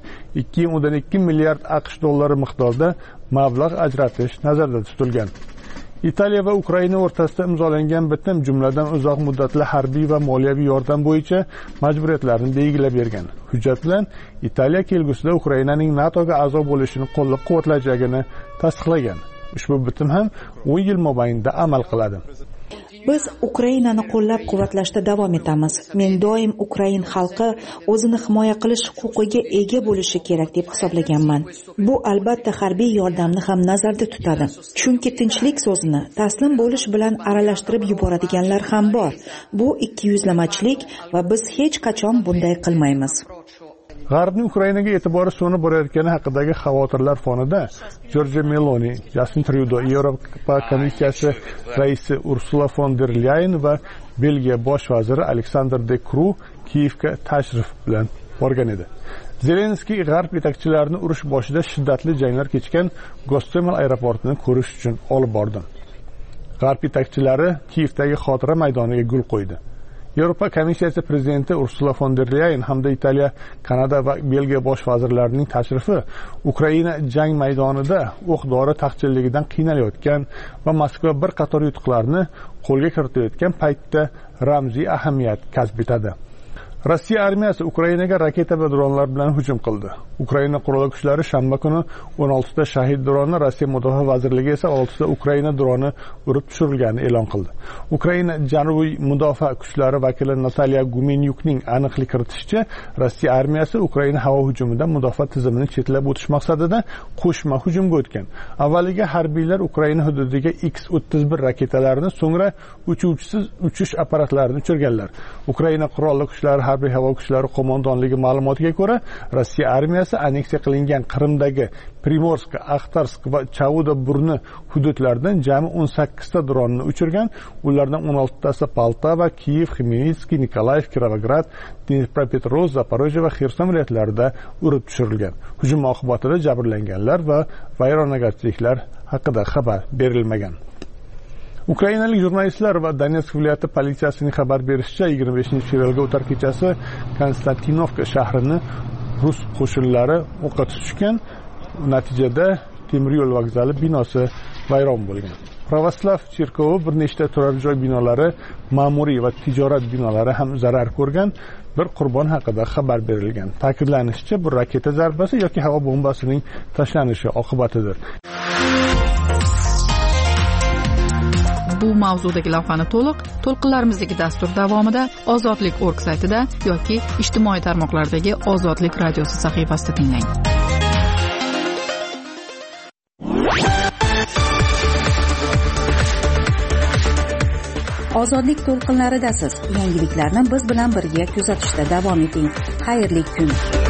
S5: 2.2 milliard AQSh dollari miqdorida mablag' ajratish nazarda tutilgan. Italiya va Ukraina o'rtasida imzolangan bitim jumladan uzoq muddatli harbiy va moliyaviy yordam bo'yicha majburiyatlarni belgilab bergan. Hujjat bilan Italiya kelgusida Ukrainaning NATOga a'zo bo'lishini qo'llab-quvvatlajagini tasdiqlagan. Ushbu bitim ham 10 yil mobaynida amal qiladi.
S1: Biz Ukrainani qo'llab-quvvatlashda davom etamiz. Men doim Ukrain xalqi o'zini himoya qilish huquqiga ega bo'lishi kerak deb hisoblaganman. Bu albatta harbiy yordamni ham nazarda tutadi. Chunki tinchlik so'zini taslim bo'lish bilan aralashtirib yuboradiganlar ham bor. Bu ikkiyuzlamachilik va biz hech qachon bunday qilmaymiz.
S5: G'arbning Ukrainaga e'tibori so'nib borayotgani haqidagi xavotirlar fonida Giorgia Meloni, Justin Trudeau, Yevropa komissiyasi raisi Ursula von der Leyen va Belgiya bosh vaziri Alexander De Croo Kiyevga tashrif bilan borgan edi. Zelenskiy g'arb yetakchilarini urush boshida shiddatli janglar kechgan Gostomel aeroportini ko'rish uchun olib bordi. G'arb yetakchilari Kiyevdagi xotira maydoniga gul qo'ydi. Yevropa komissiyasi prezidenti Ursula von der Leyen hamda Italiya, Kanada va Belgiya bosh vazirlarining tashrifi Ukraina jang maydonida o'q-dori taqchilligidan qiynalayotgan va Moskva bir qator yutuqlarni qo'lga kiritayotgan paytda ramziy ahamiyat kasb etadi. Rossiya armiyasi Ukrainaga raketa va dronlar bilan hujum qildi. Ukraina qurolli kuchlari shanba kuni 16 ta shahid dronni, Rossiya mudofaa vazirligi esa 6 ta Ukraina droni urib tushirilganini e'lon qildi. Ukraina janubiy mudofaa kuchlari vakili Nataliya Gumenyukning aniqlik kiritishicha, Rossiya armiyasi Ukraina havo hujumidan mudofaa tizimini chetlab o'tish maqsadida qo'shma hujumga o'tgan. Avvaliga harbiylar Ukraina hududiga X-31 raketalarini, so'ngra uchuvchisiz uchish apparatlarini uchirganlar. Ukraina qurolli kuchlari harbiy havo kuchlari qo'mondonligi ma'lumotiga ko'ra, Rossiya armiyasi anneksiya qilingan Qrimdagi Primorsk, Axtarsk va Chauda burni hududlaridan jami 18 ta dronni uchirgan. Ulardan 16 tasi Poltava, Kiyev, Xmelnytskiy, Nikolayev, Kirovograd, Dnepropetrovsk, Zaporojye va Xerson viloyatlarida urib tushirilgan. Hujum oqibatida jabrlanganlar va vayronagarchiliklar haqida xabar berilmagan. Ukrainalik jurnalistlar va Donetsk viloyati politsiyasining xabar berishicha, 25-fevralga o'tar kechasi Konstantinovka shahrini rus qo'shinlari o'qqa tutishgan. Natijada temir yo'l vokzali binosi vayron bo'lgan. Pravoslav cherkovi bir nechta turar joy binolari, ma'muriy va tijorat binolari ham zarar ko'rgan. Bir qurbon haqida xabar berilgan. Ta'kidlanishicha, bu raketa zarbasi yoki havo bombasining tashlanishi oqibatidir.
S4: Bu mavzudagi lavhani to'lqinlarimizdagi dastur davomida ozodlik.org saytida yoki ijtimoiy tarmoqlardagi Ozodlik radiosi sahifasida tinglang.
S1: Ozodlik to'lqinlaridasiz. Yangiliklarni biz bilan birga kuzatishda davom eting. Xayrli kun.